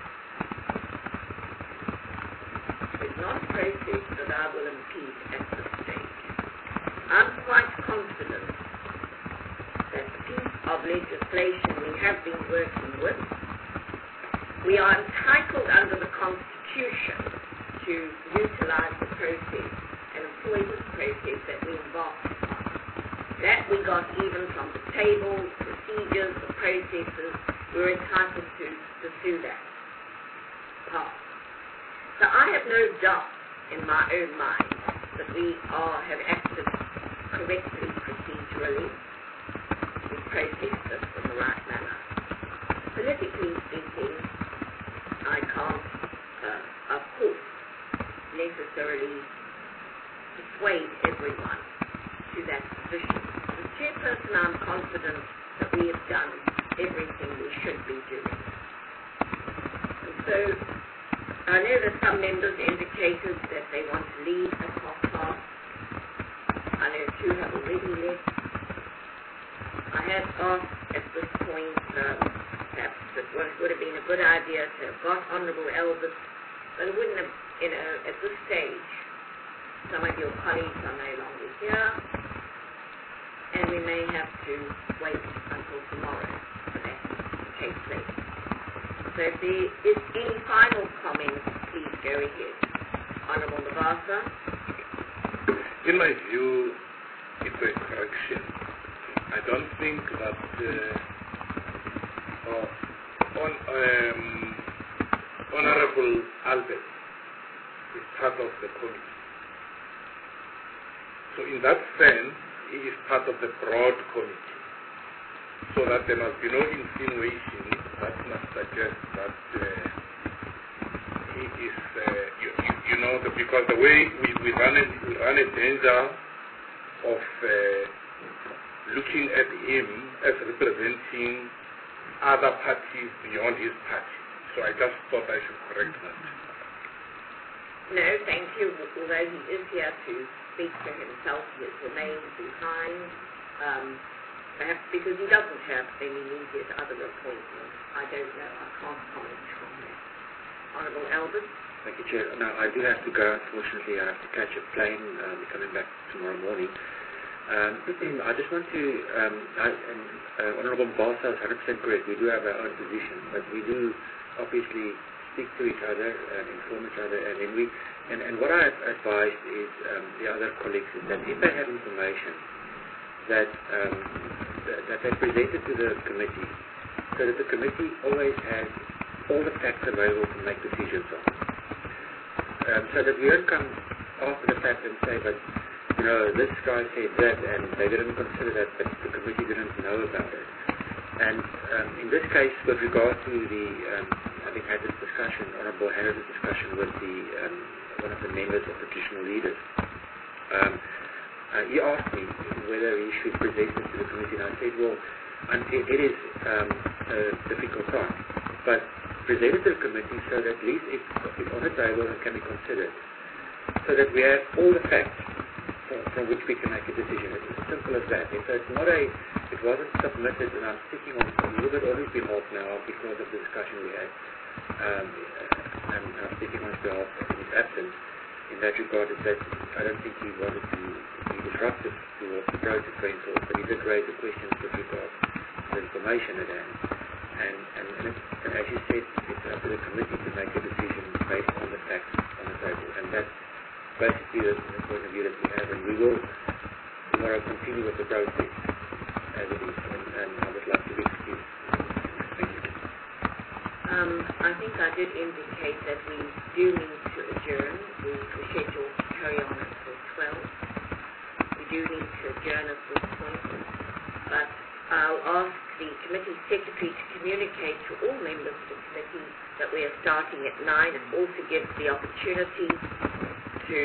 It's not a process that I will impede at this stage. I'm quite confident that the piece of legislation we have been working with, we are entitled under the Constitution to utilize the process and employ this process that we embarked upon. That we got even from the tables, procedures, the processes, we're entitled to pursue that path. So I have no doubt in my own mind that we have acted correctly procedurally. to process this in the right manner. Politically speaking, I can't, of course, necessarily persuade everyone to that position. As chairperson, I'm confident that we have done everything we should be doing. And so, I know that some members indicated that they want to leave at 12:30. I know 2 have already left. I have asked at this point, perhaps it would have been a good idea to have got Honourable Albert, but it wouldn't have, at this stage, some of your colleagues are no longer here, and we may have to wait until tomorrow for that to take place. So if there is any final comments, please go ahead. Honourable Navasa. In my view, it's a correction. I don't think that Honourable Albert is part of the committee. So in that sense, he is part of the broad committee. So that there must be no insinuation that must suggest that he is, because the way we run a danger of looking at him as representing other parties beyond his party. So I just thought I should correct that. No, thank you. Although he is here to speak for himself, he has remained behind, perhaps because he doesn't have any immediate other appointments. I don't know. I can't comment on that. Honourable Albert. Thank you, Chair. Now, I do have to go. Unfortunately, I have to catch a plane. We're coming back tomorrow morning. I just want to, Honourable Mbasa is 100% correct. We do have our own position, but we do obviously speak to each other and inform each other, and then and what I advise is the other colleagues is that if they have information that they presented to the committee, so that the committee always has all the facts available to make decisions on, so that we don't come after the fact and say, but this guy said that and they didn't consider that, but the committee didn't know about it. And in this case, with regard to the, having had this discussion, Honourable had this discussion with one of the members of the traditional leaders, he asked me whether he should present it to the committee, and I said, well, it is a difficult time, but present it to the committee so that at least it's on the table and can be considered, so that we have all the facts from which we can make a decision. It's as simple as that. And so it wasn't submitted, and I'm speaking on a little bit on his behalf now because of the discussion we had, and I'm speaking on his behalf in his absence. In that regard, is that I don't think he wanted to be disruptive towards the process going forward, but he did raise the questions with regard to the information at hand. And as you said, it's up to the committee to make a decision based on the facts on the table, and that's basically the point of view that we have, and we will tomorrow continue with the process as it is, and I would like to be excused. Thank you. I think I did indicate that we do need to adjourn. We're scheduled to carry on until 12. We do need to adjourn at this point, but I'll ask the committee secretary to communicate to all members of the committee that we are starting at 9, and also gives the opportunity to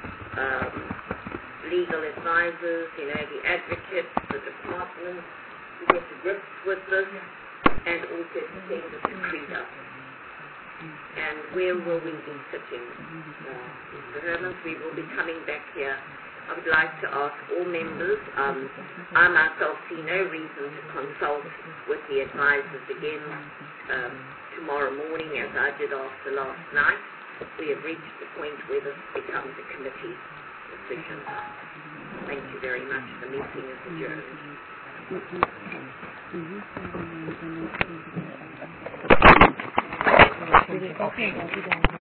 legal advisors, the advocates, the department, to get to grips with this, and also to send it to CREDA. And where will we be sitting? Mr. Hermans, we will be coming back here. I would like to ask all members, I myself see no reason to consult with the advisors again tomorrow morning, as I did after last night. We have reached the point where this becomes a committee decision. Thank you very much. The meeting is adjourned.